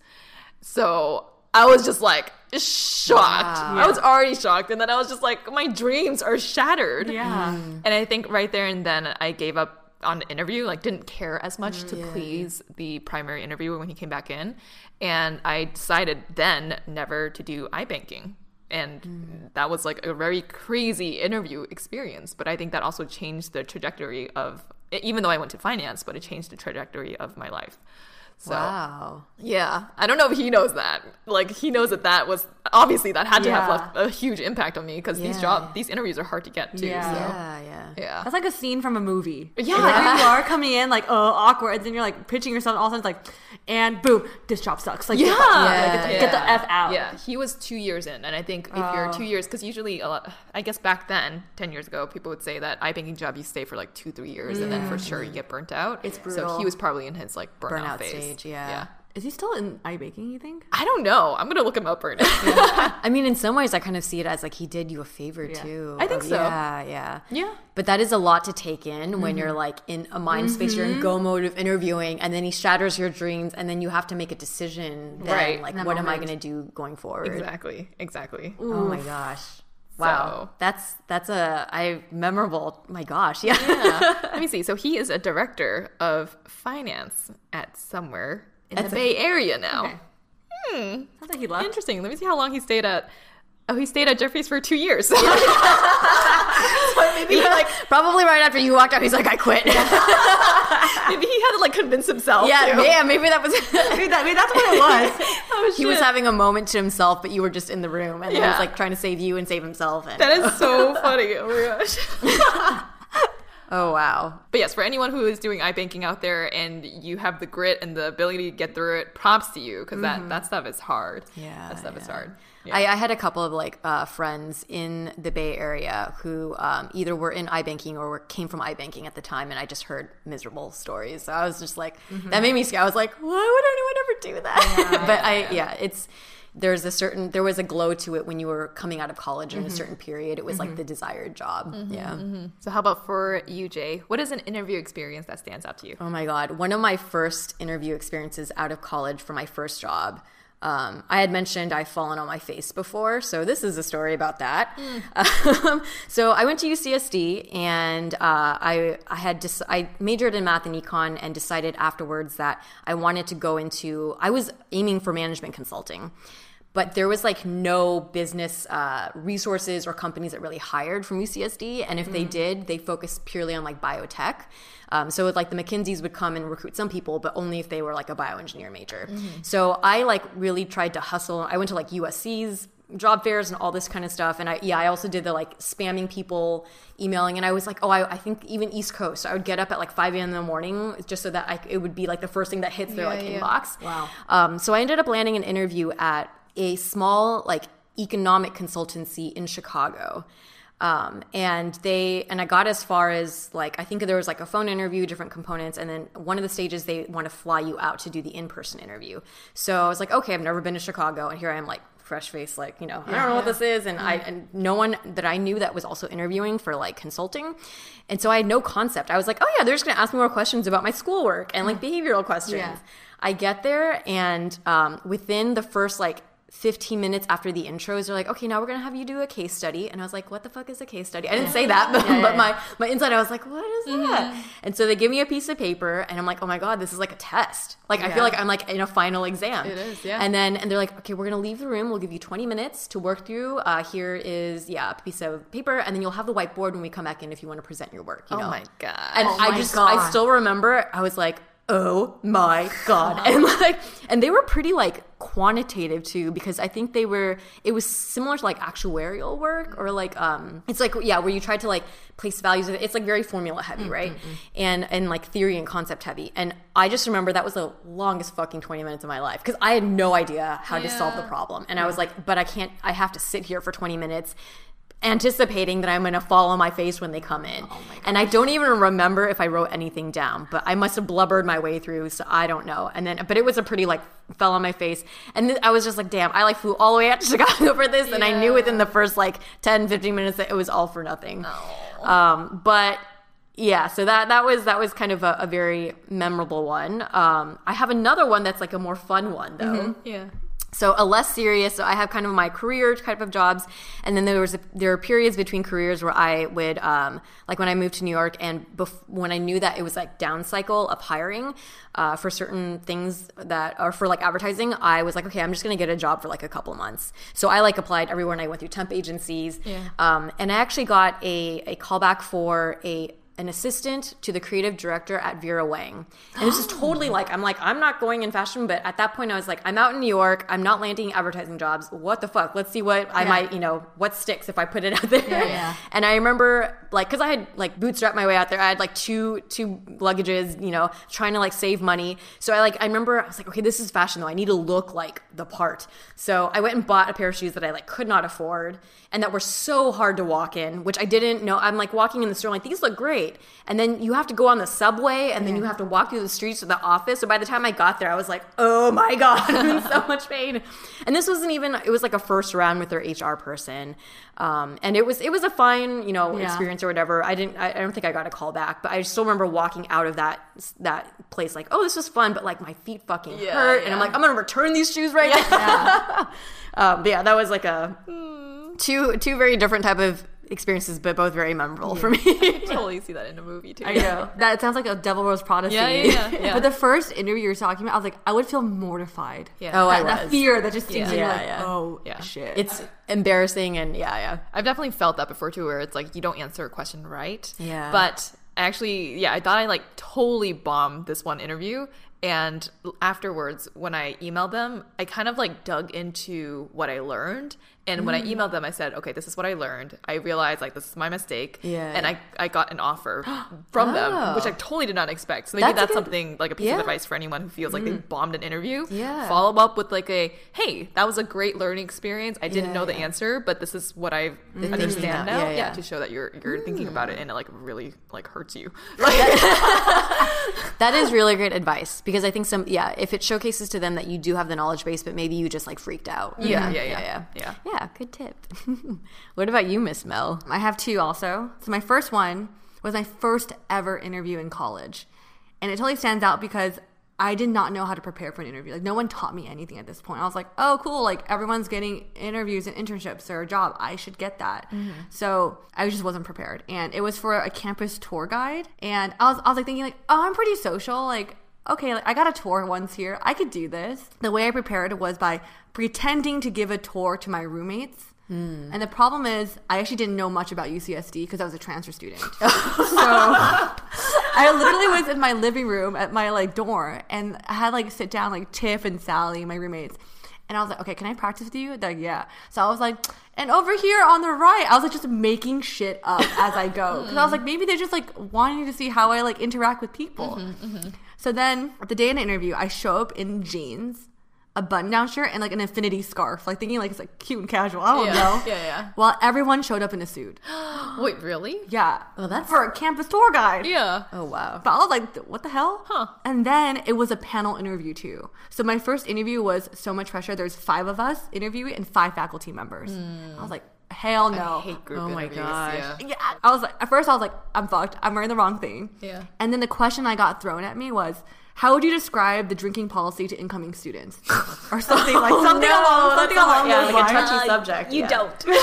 So I was just like shocked. Wow. I was already shocked. And then I was just like, my dreams are shattered. Yeah. Mm. And I think right there and then I gave up on the interview, like didn't care as much mm, to yeah. please the primary interviewer when he came back in. And I decided then never to do iBanking. And mm. that was like a very crazy interview experience. But I think that also changed the trajectory of, even though I went to finance, but it changed the trajectory of my life. So, wow. Yeah. I don't know if he knows that. Like, he knows that that was, obviously, that had to yeah. have left a huge impact on me because yeah. these job, these interviews are hard to get to. Yeah. So. Yeah, yeah. Yeah. That's like a scene from a movie. Yeah. It's like you are coming in like, oh, awkward. And then you're like pitching yourself and all of a sudden it's like, and boom, this job sucks. Like, yeah. Get, the, Yeah. like, get, the, yeah. get the F out. Yeah. He was two years in. And I think if Oh. you're two years, because usually, a lot, I guess back then, ten years ago, people would say that iBanking job, you stay for like two, three years and then for sure you get burnt out. It's brutal. So he was probably in his like burnout, Burnout phase. stage, yeah. Yeah. Is he still in iBaking, you think? I don't know. I'm going to look him up right now. I mean, in some ways, I kind of see it as like he did you a favor Yeah. too. I think Of- so. Yeah, yeah. Yeah. But that is a lot to take in when you're like in a mind space, you're in go mode of interviewing, and then he shatters your dreams, and then you have to make a decision. Then, Right. Like, In that what am I moment. going to do going forward? Exactly. Exactly. Oh my gosh. Wow. So- That's that's a I memorable. My gosh. Yeah. Yeah. Let me see. So he is a director of finance at somewhere in That's the a- Bay Area now. Okay. Hmm. Sounds like he left. Interesting. Let me see how long he stayed at Oh, he stayed at Jeffries for two years. So maybe like probably right after you walked out, he's like, I quit. Maybe he had to like convince himself. Yeah, too. yeah, maybe that was maybe, that, maybe that's what it was. Oh, he was having a moment to himself, but you were just in the room, and yeah. he was like trying to save you and save himself. And that is so funny. Oh my gosh. Oh, wow. But yes, for anyone who is doing iBanking out there and you have the grit and the ability to get through it, props to you, because mm-hmm. that, that stuff is hard. Yeah. That stuff yeah. is hard. Yeah. I, I had a couple of like uh, friends in the Bay Area who um, either were in iBanking or were, came from iBanking at the time, and I just heard miserable stories. So I was just like, mm-hmm. that made me scared. I was like, why would anyone ever do that? Yeah, but yeah, I, yeah, yeah it's... There's a certain, there was a glow to it when you were coming out of college in mm-hmm. a certain period. It was mm-hmm. like the desired job. Mm-hmm, yeah. Mm-hmm. So how about for you, Jay? What is an interview experience that stands out to you? Oh my God. One of my first interview experiences out of college for my first job. Um, I had mentioned I've fallen on my face before, so this is a story about that. Mm. Um, so I went to U C S D, and uh, I I had dis- I majored in math and econ, and decided afterwards that I wanted to go into. I was aiming for management consulting, but there was like no business uh, resources or companies that really hired from U C S D, and if mm. they did, they focused purely on like biotech. Um, so with, like the McKinseys would come and recruit some people, but only if they were like a bioengineer major. Mm-hmm. So I like really tried to hustle. I went to like U S C's job fairs and all this kind of stuff. And I, yeah, I also did the like spamming people, emailing. And I was like, oh, I, I think even East Coast, I would get up at like five a.m. in the morning just so that I, it would be like the first thing that hits their yeah, like yeah. inbox. Wow. Um, so I ended up landing an interview at a small like economic consultancy in Chicago. Um, and they, and I got as far as like, I think there was like a phone interview, different components. And then one of the stages, they want to fly you out to do the in-person interview. So I was like, okay, I've never been to Chicago. And here I am like fresh face, like, you know, yeah, I don't know yeah. what this is. And mm-hmm. I, and no one that I knew that was also interviewing for like consulting. And so I had no concept. I was like, oh yeah, they're just going to ask me more questions about my schoolwork and like behavioral questions. Yeah. I get there, and, um, within the first like fifteen minutes after the intros, they're like, okay, now we're going to have you do a case study. And I was like, what the fuck is a case study? I didn't yeah. say that, but, yeah, yeah, but yeah. my, my inside, I was like, what is mm-hmm. that? And so they give me a piece of paper, and I'm like, oh my God, this is like a test. Like, yeah. I feel like I'm like in a final exam. It is, yeah. And then, and they're like, okay, we're going to leave the room. We'll give you twenty minutes to work through. Uh, here is, yeah, a piece of paper. And then you'll have the whiteboard when we come back in if you want to present your work. You oh know? my God. And oh I my just, God. I still remember, I was like, oh my God. And like, and they were pretty like quantitative too, because I think they were, it was similar to like actuarial work or like, um, it's like, yeah, where you try to like place values. It's like very formula heavy, mm-hmm. right? And, and like theory and concept heavy. And I just remember that was the longest fucking twenty minutes of my life, because I had no idea how yeah. to solve the problem. And yeah. I was like, but I can't, I have to sit here for twenty minutes anticipating that I'm going to fall on my face when they come in. Oh and I don't even remember if I wrote anything down, but I must have blubbered my way through, so I don't know. And then, but it was a pretty like fell on my face. And th- I was just like, damn, I like flew all the way out to Chicago for this. Yeah. And I knew within the first like ten, fifteen minutes that it was all for nothing. Oh. Um, but yeah, so that, that was, that was kind of a, a very memorable one. Um, I have another one that's like a more fun one though. Mm-hmm. Yeah. So a less serious, so I have kind of my career type of jobs, and then there was a, there were periods between careers where I would, um, like when I moved to New York, and bef- when I knew that it was like down cycle of hiring uh, for certain things that are for like advertising, I was like, okay, I'm just gonna get a job for like a couple months. So I like applied everywhere, and I went through temp agencies, yeah. um, and I actually got a a callback for a. an assistant to the creative director at Vera Wang. And this is totally like, I'm like, I'm not going in fashion, but at that point I was like, I'm out in New York. I'm not landing advertising jobs. What the fuck? Let's see what I yeah. might, you know, what sticks if I put it out there. Yeah, yeah. And I remember like, cause I had like bootstrapped my way out there. I had like two, two luggages, you know, trying to like save money. So I like, I remember I was like, okay, this is fashion though. I need to look like the part. So I went and bought a pair of shoes that I like could not afford and that were so hard to walk in, which I didn't know. I'm like walking in the store, like these look great. And then you have to go on the subway, and then yeah. you have to walk through the streets to the office. So by the time I got there, I was like, oh my God, I'm in so much pain. And this wasn't even, it was like a first round with their H R person. Um, and it was, it was a fine, you know, yeah. experience or whatever. I didn't, I, I don't think I got a call back, but I still remember walking out of that, that place like, oh, this was fun, but like my feet fucking yeah, hurt. yeah. And I'm like, I'm going to return these shoes right yeah. now. um, but yeah, that was like a, two, two very different type of experiences, but both very memorable for me. Totally see that in a movie too. I know. That sounds like a Devil Wears Prada Yeah, scene. yeah, yeah, yeah. But the first interview you were talking about, I was like, I would feel mortified. Yeah. Oh, I that, that was. fear that just seems Yeah. yeah. Yeah, like, yeah. oh, Yeah. shit. It's embarrassing and yeah, yeah. I've definitely felt that before too, where it's like you don't answer a question right. Yeah. But actually, yeah, I thought I like totally bombed this one interview. And afterwards, when I emailed them, I kind of like dug into what I learned. And when I emailed them, I said, okay, this is what I learned. I realized like this is my mistake. Yeah. And I, I got an offer from them, which I totally did not expect. So maybe That's a that's, good- something like a piece Yeah. of advice for anyone who feels like they bombed an interview. Yeah. Follow up with like a, hey, that was a great learning experience. I didn't Yeah, know the yeah. answer, but this is what I thinking understand now. now. Yeah, Yeah, yeah. to show that you're you're thinking about it and it like really like hurts you. That is really great advice because I think some, yeah, if it showcases to them that you do have the knowledge base, but maybe you just like freaked out. Yeah, yeah, yeah, yeah. yeah. Yeah, good tip. What about you, Miss Mel? I have two also. So my first one was my first ever interview in college. And it totally stands out because I did not know how to prepare for an interview. Like, no one taught me anything at this point. I was like, oh, cool. Like, everyone's getting interviews and internships or a job. I should get that. Mm-hmm. So I just wasn't prepared. And it was for a campus tour guide. And I was, I was like thinking like, oh, I'm pretty social. Like, okay, like I got a tour once here. I could do this. The way I prepared was by pretending to give a tour to my roommates. Mm. And the problem is, I actually didn't know much about U C S D because I was a transfer student. So I literally was in my living room at my like dorm, and I had like sit down like Tiff and Sally, my roommates, and I was like, okay, can I practice with you? They're like, yeah. So I was like, and over here on the right, I was like just making shit up as I go because I was like, maybe they're just like wanting to see how I like interact with people. Mm-hmm, mm-hmm. So then the day in the interview, I show up in jeans, a button-down shirt, and like an infinity scarf, like thinking like it's like cute and casual. I don't Yeah, know. yeah, yeah. While everyone showed up in a suit. Wait, really? Yeah. Oh, that's- for a campus tour guide. Yeah. Oh, wow. But I was like, what the hell? Huh. And then it was a panel interview too. So my first interview was so much pressure. There's five of us interviewing and five faculty members. Mm. I was like, hell no. I hate group Oh my interviews. gosh. Yeah. Yeah, I was like, at first I was like, I'm fucked. I'm wearing the wrong thing. Yeah. And then the question I got thrown at me was, how would you describe the drinking policy to incoming students? Or something like something no, along, something along yeah, those like a lines. touchy subject. You yeah. don't. And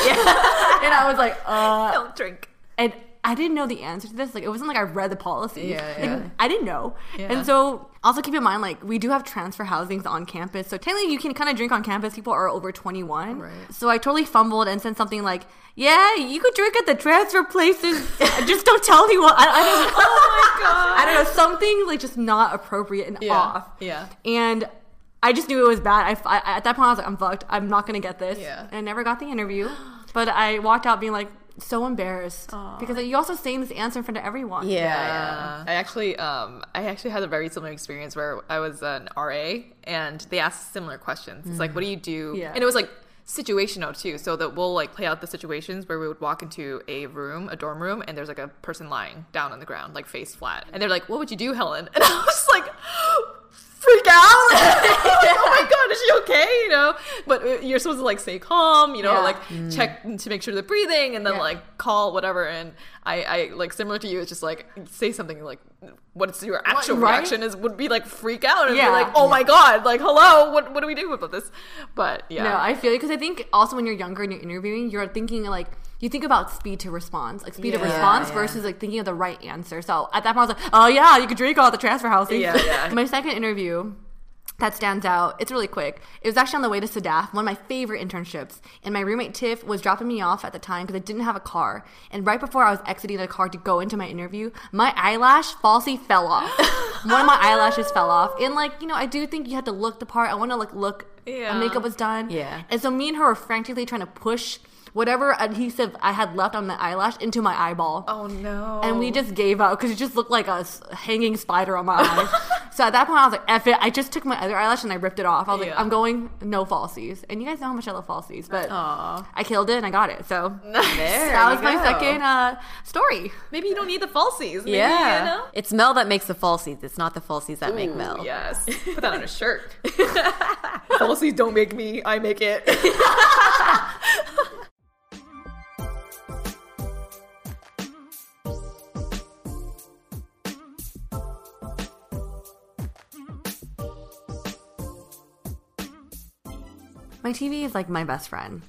I was like, uh, Don't drink. and I didn't know the answer to this. Like, it wasn't like I read the policy. Yeah, Like, yeah. I didn't know. Yeah. And so, also keep in mind, like, we do have transfer housings on campus. So, technically, you can kind of drink on campus. People are over twenty-one. Right. So, I totally fumbled and said something like, yeah, you could drink at the transfer places. Just don't tell anyone. I, I don't know. Oh my god. I don't know. Something, like, just not appropriate and Yeah, off. yeah. And I just knew it was bad. I, I, at that point, I was like, I'm fucked. I'm not going to get this. Yeah. And I never got the interview. But I walked out being like, so embarrassed because you also saying this answer in front of everyone. Yeah, Yeah. I actually, um, I actually had a very similar experience where I was an R A and they asked similar questions. It's like, what do you do? Yeah. And it was like situational too, so that we'll like play out the situations where we would walk into a room, a dorm room, and there's like a person lying down on the ground, like face flat, and they're like, "What would you do, Helen?" And I was just like, freak out. Like, oh my god, is she okay? You know, but you're supposed to like stay calm, you know, Yeah. like check to make sure they're breathing, and then Yeah. like call whatever. And I, I like similar to you, it's just like say something like, what's your actual right? reaction is would be like freak out and Yeah. be like, oh my god, like hello, what what do we do about this? But yeah, No, I feel you because I think also when you're younger and you're interviewing, you're thinking like you think about speed to response, like speed of Yeah. response Yeah. versus like thinking of the right answer. So at that point, I was like, oh yeah, you could drink all at the transfer housing. Yeah, yeah. My second interview that stands out, it's really quick. It was actually on the way to S A D A F, one of my favorite internships. And my roommate Tiff was dropping me off at the time because I didn't have a car. And right before I was exiting the car to go into my interview, my eyelash falsely fell off. One of my eyelashes fell off. And like, you know, I do think you have to look the part. I want to like look, Yeah. my makeup was done. Yeah. And so me and her were frantically trying to push whatever adhesive I had left on the eyelash into my eyeball. Oh no. And we just gave up because it just looked like a s- hanging spider on my eye. So at that point, I was like, F it. I just took my other eyelash and I ripped it off. I was Yeah. like, I'm going no falsies. And you guys know how much I love falsies. But I killed it and I got it. So There that was you my go. second uh, story. Maybe you don't need the falsies. Maybe, yeah. You know? It's Mel that makes the falsies. It's not the falsies that make Ooh, Mel. Yes. Put that on a shirt. Falsies don't make me, I make it. My T V is like my best friend.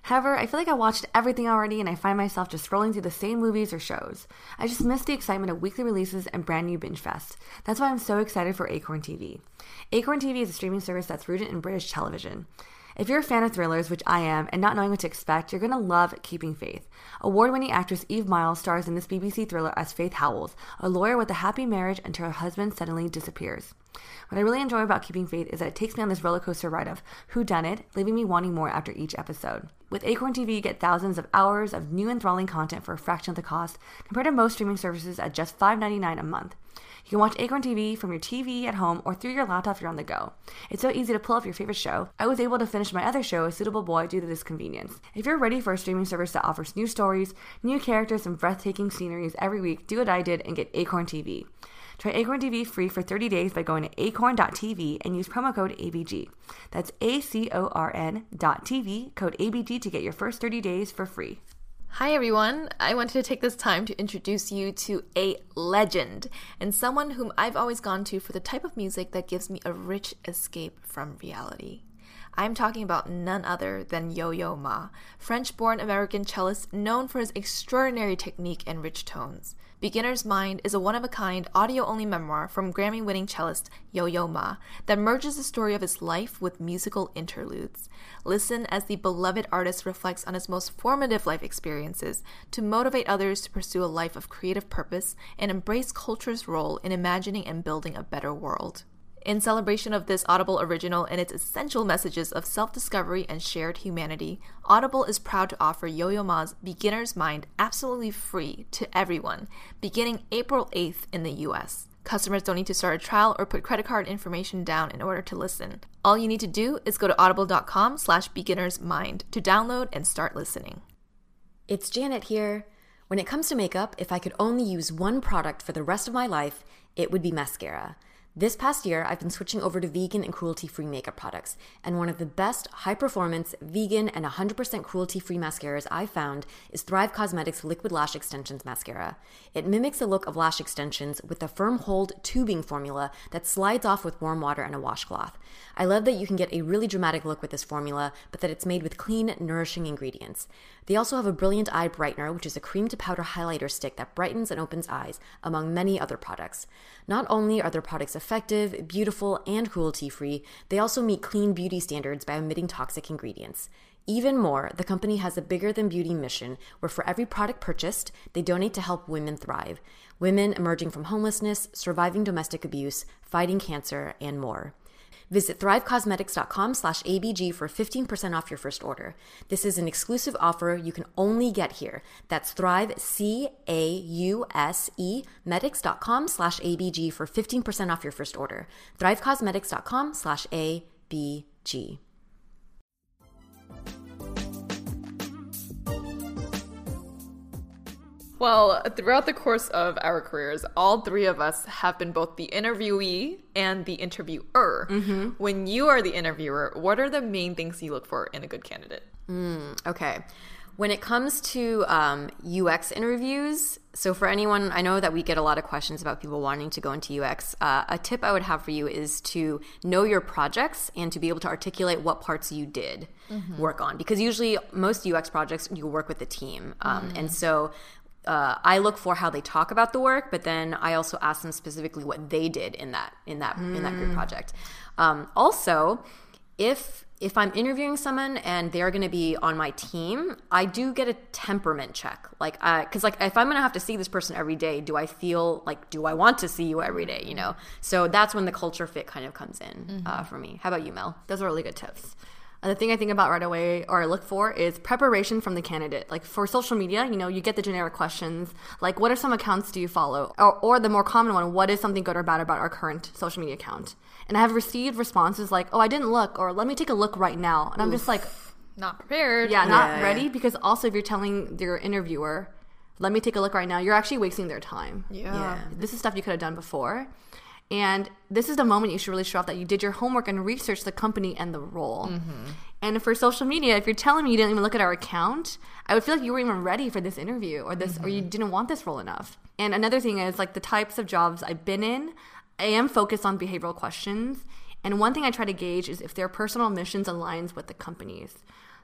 However, I feel like I watched everything already and I find myself just scrolling through the same movies or shows. I just miss the excitement of weekly releases and brand new binge fest. That's why I'm so excited for Acorn T V. Acorn T V is a streaming service that's rooted in British television. If you're a fan of thrillers, which I am, and not knowing what to expect, you're going to love Keeping Faith. Award-winning actress Eve Miles stars in this B B C thriller as Faith Howells, a lawyer with a happy marriage until her husband suddenly disappears. What I really enjoy about Keeping Faith is that it takes me on this roller coaster ride of whodunit, leaving me wanting more after each episode. With Acorn T V, you get thousands of hours of new enthralling content for a fraction of the cost, compared to most streaming services at just five dollars and ninety-nine cents a month. You can watch Acorn T V from your T V at home or through your laptop if you're on the go. It's so easy to pull up your favorite show. I was able to finish my other show, A Suitable Boy, due to this convenience. If you're ready for a streaming service that offers new stories, new characters, and breathtaking sceneries every week, do what I did and get Acorn T V. Try Acorn T V free for thirty days by going to acorn dot t v and use promo code A B G. That's A C O R N dot T V, code A B G to get your first thirty days for free. Hi everyone, I wanted to take this time to introduce you to a legend and someone whom I've always gone to for the type of music that gives me a rich escape from reality. I'm talking about none other than Yo-Yo Ma, French-born American cellist known for his extraordinary technique and rich tones. Beginner's Mind is a one-of-a-kind audio-only memoir from Grammy-winning cellist Yo-Yo Ma that merges the story of his life with musical interludes. Listen as the beloved artist reflects on his most formative life experiences to motivate others to pursue a life of creative purpose and embrace culture's role in imagining and building a better world. In celebration of this Audible original and its essential messages of self-discovery and shared humanity, Audible is proud to offer Yo-Yo Ma's Beginner's Mind absolutely free to everyone, beginning April eighth in the U S. Customers don't need to start a trial or put credit card information down in order to listen. All you need to do is go to audible dot com slash beginners mind to download and start listening. It's Janet here. When it comes to makeup, if I could only use one product for the rest of my life, it would be mascara. This past year, I've been switching over to vegan and cruelty-free makeup products, and one of the best high-performance, vegan, and one hundred percent cruelty-free mascaras I've found is Thrive Causemetics Liquid Lash Extensions Mascara. It mimics the look of lash extensions with a firm hold tubing formula that slides off with warm water and a washcloth. I love that you can get a really dramatic look with this formula, but that it's made with clean, nourishing ingredients. They also have a brilliant eye brightener, which is a cream-to-powder highlighter stick that brightens and opens eyes, among many other products. Not only are their products effective, beautiful, and cruelty-free, they also meet clean beauty standards by omitting toxic ingredients. Even more, the company has a bigger-than-beauty mission where for every product purchased, they donate to help women thrive. Women emerging from homelessness, surviving domestic abuse, fighting cancer, and more. Visit thrive causemetics dot com slash A B G for fifteen percent off your first order. This is an exclusive offer you can only get here. That's Thrive, C A U S E, medics dot com slash A B G for fifteen percent off your first order. thrive causemetics dot com slash A B G. Well, throughout the course of our careers, all three of us have been both the interviewee and the interviewer. Mm-hmm. When you are the interviewer, what are the main things you look for in a good candidate? Mm, okay. When it comes to um, U X interviews, so for anyone, I know that we get a lot of questions about people wanting to go into U X. Uh, a tip I would have for you is to know your projects and to be able to articulate what parts you did mm-hmm. work on. Because usually most U X projects, you work with a team. Um, mm. And so uh, I look for how they talk about the work, but then I also ask them specifically what they did in that in that, mm. in that group project. Um, also, if... If I'm interviewing someone and they're going to be on my team, I do get a temperament check. Like, because like if I'm going to have to see this person every day, do I feel like, do I want to see you every day? You know, so that's when the culture fit kind of comes in mm-hmm. uh, for me. How about you, Mel? Those are really good tips. Uh, the thing I think about right away or I look for is preparation from the candidate. Like for social media, you know, you get the generic questions like, what are some accounts do you follow? Or, or the more common one, what is something good or bad about our current social media account? And I have received responses like, oh, I didn't look, or let me take a look right now. And I'm Oof. just like, not prepared. Yeah, not yeah, ready. Yeah. Because also if you're telling your interviewer, let me take a look right now, you're actually wasting their time. Yeah. yeah. This is stuff you could have done before. And this is the moment you should really show off that you did your homework and research the company and the role. Mm-hmm. And for social media, if you're telling me you didn't even look at our account, I would feel like you weren't even ready for this interview or this, mm-hmm. or you didn't want this role enough. And another thing is like the types of jobs I've been in, I am focused on behavioral questions. And one thing I try to gauge is if their personal missions aligns with the company's.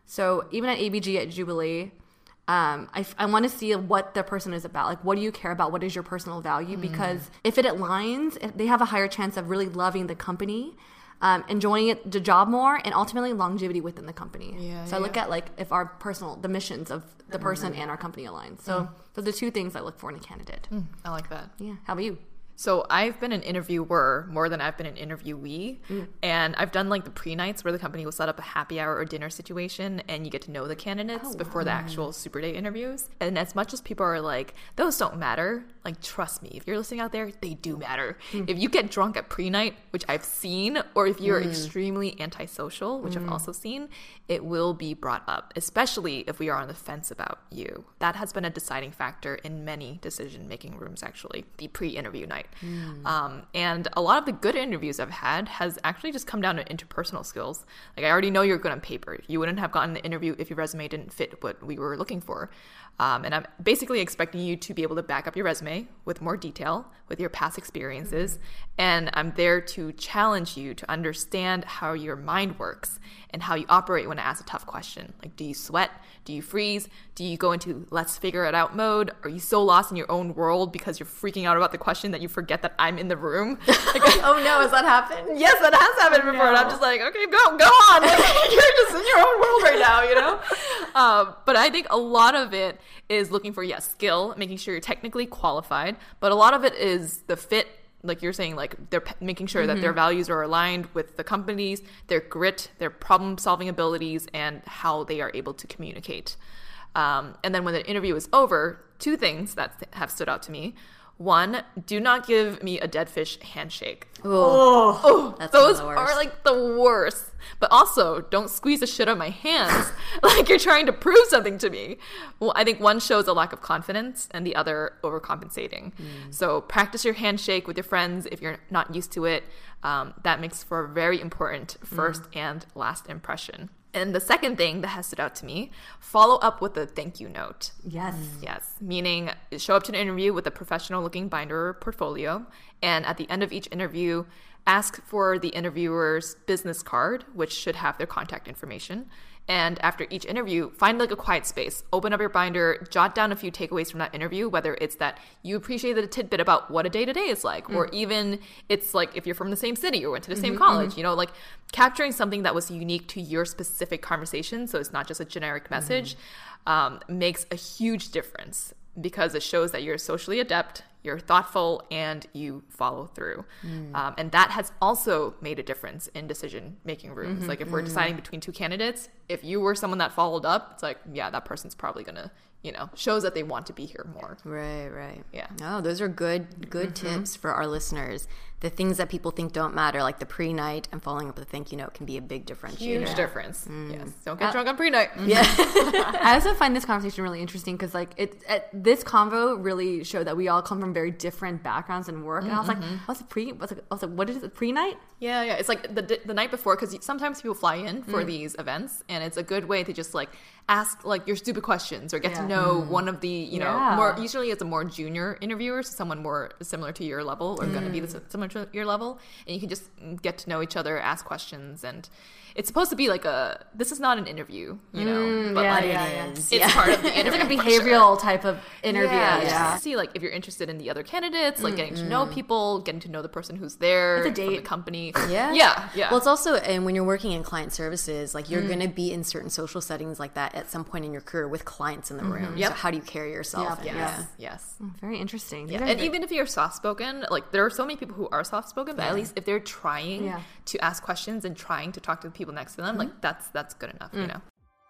So even at A B G, at Jubilee, um, I, I want to see what the person is about. Like, what do you care about? What is your personal value? Mm. Because if it aligns, if they have a higher chance of really loving the company, um, enjoying it, the job more, and ultimately longevity within the company. Yeah, so I yeah. look at like if our personal, the missions of the person mm. and our company align. So mm. those are the two things I look for in a candidate. Mm, I like that. Yeah. How about you? So I've been an interviewer more than I've been an interviewee. Mm. And I've done like the pre-nights where the company will set up a happy hour or dinner situation and you get to know the candidates oh, before wow. the actual super day interviews. And as much as people are like, those don't matter, like trust me, if you're listening out there, they do matter. Mm. If you get drunk at pre-night, which I've seen, or if you're mm. extremely antisocial, which mm. I've also seen, it will be brought up, especially if we are on the fence about you. That has been a deciding factor in many decision-making rooms, actually, the pre-interview night. Mm. Um, and a lot of the good interviews I've had has actually just come down to interpersonal skills. Like, I already know you're good on paper. You wouldn't have gotten the interview if your resume didn't fit what we were looking for. Um, and I'm basically expecting you to be able to back up your resume with more detail, with your past experiences. Mm-hmm. And I'm there to challenge you to understand how your mind works and how you operate when I ask a tough question. Like, do you sweat? Do you freeze? Do you go into let's figure it out mode? Are you so lost in your own world because you're freaking out about the question that you forget that I'm in the room? Like, oh no, has that happened? Yes, that has happened before. No. And I'm just like, okay, go, go on. Like, you're just in your own world right now, you know? Um, but I think a lot of it is looking for, yes, skill, making sure you're technically qualified. But a lot of it is the fit. Like you're saying, like they're p- making sure mm-hmm. that their values are aligned with the company's, their grit, their problem-solving abilities, and how they are able to communicate. Um, and then when the interview is over, two things that th- have stood out to me. One, do not give me a dead fish handshake. Oh, oh that's those the are like the worst. But also, don't squeeze the shit out of my hands like you're trying to prove something to me. Well, I think one shows a lack of confidence and the other overcompensating. Mm. So practice your handshake with your friends if you're not used to it. Um, that makes for a very important first mm. and last impression. And the second thing that has stood out to me, follow up with a thank you note. Yes. Yes. Meaning show up to an interview with a professional looking binder or portfolio. And at the end of each interview, ask for the interviewer's business card, which should have their contact information. And after each interview, find like a quiet space, open up your binder, jot down a few takeaways from that interview, whether it's that you appreciated a tidbit about what a day-to-day is like, mm. or even it's like if you're from the same city or went to the mm-hmm, same college, mm-hmm. you know, like capturing something that was unique to your specific conversation, so it's not just a generic message, mm-hmm. um, makes a huge difference because it shows that you're socially adept, you're thoughtful, and you follow through. Mm. Um, and that has also made a difference in decision-making rooms. Mm-hmm, like if we're mm-hmm. deciding between two candidates, if you were someone that followed up, it's like, yeah, that person's probably going to, you know, shows that they want to be here more. Right, right. Yeah. No, those are good, good mm-hmm. tips for our listeners. The things that people think don't matter, like the pre-night and following up with a thank you note, can be a big differentiator. Huge difference. Mm. Yes. Don't get uh, drunk on pre-night. Yeah. I also find this conversation really interesting because, like, it, it this convo really showed that we all come from very different backgrounds and work. Mm-hmm. And I was like, what's a pre? What's a, I was like, what is it? Pre-night? Yeah, yeah. It's like the the night before, because sometimes people fly in for mm. these events, and it's a good way to just like ask like your stupid questions or get yeah. to know mm. one of the, you know, yeah. more usually it's a more junior interviewer, so someone more similar to your level or mm. going to be the, similar to your level, and you can just get to know each other, ask questions, and it's supposed to be like a, this is not an interview, you know, mm, but yeah, like yeah, yeah. it's yeah. part of the interview. It's like a behavioral sure. type of interview. Yeah, yeah. yeah. See, like if you're interested in the other candidates, like mm, getting to mm. know people, getting to know the person who's there, it's a date. from the company. Yeah, yeah, yeah. Well, it's also, and when you're working in client services, like you're mm. going to be in certain social settings like that at some point in your career with clients in the room. Mm-hmm. Yep. So how do you carry yourself? Yep. And, Yes, yeah. yes. Oh, very interesting. Yeah. And even if you're soft-spoken, like there are so many people who are soft-spoken, but yeah. at least if they're trying yeah. to ask questions and trying to talk to the people next to them, mm-hmm. like that's that's good enough, mm. you know.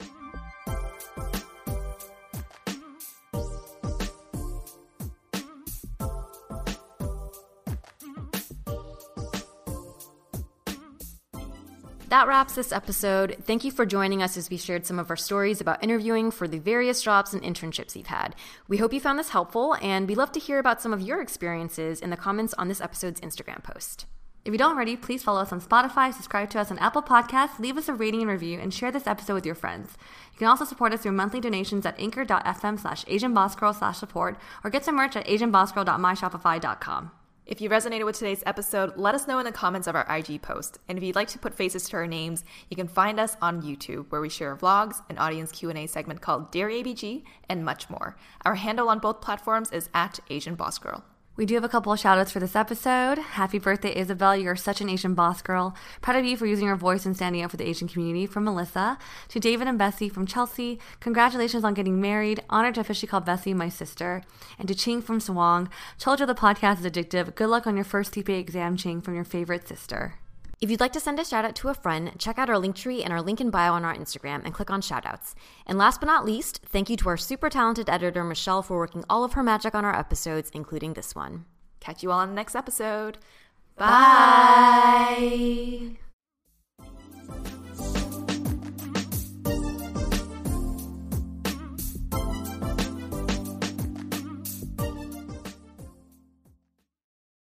That wraps this episode. Thank you for joining us as we shared some of our stories about interviewing for the various jobs and internships we've had. We hope you found this helpful, and we'd love to hear about some of your experiences in the comments on this episode's Instagram post. If you don't already, please follow us on Spotify, subscribe to us on Apple Podcasts, leave us a rating and review, and share this episode with your friends. You can also support us through monthly donations at anchor.fm slash asianbossgirl slash support, or get some merch at asianbossgirl dot my shopify dot com. If you resonated with today's episode, let us know in the comments of our I G post. And if you'd like to put faces to our names, you can find us on YouTube, where we share vlogs, an audience Q and A segment called Dear A B G, and much more. Our handle on both platforms is at Asian Boss Girl. We do have a couple of shout outs for this episode. Happy birthday, Isabel. You're such an Asian boss girl. Proud of you for using your voice and standing up for the Asian community, from Melissa. To David and Bessie from Chelsea, congratulations on getting married. Honored to officially call Bessie my sister. And to Ching from Swang, told you the podcast is addictive. Good luck on your first T P A exam, Ching, from your favorite sister. If you'd like to send a shout out to a friend, check out our link tree and our link in bio on our Instagram and click on shoutouts. And last but not least, thank you to our super talented editor, Michelle, for working all of her magic on our episodes, including this one. Catch you all on the next episode. Bye.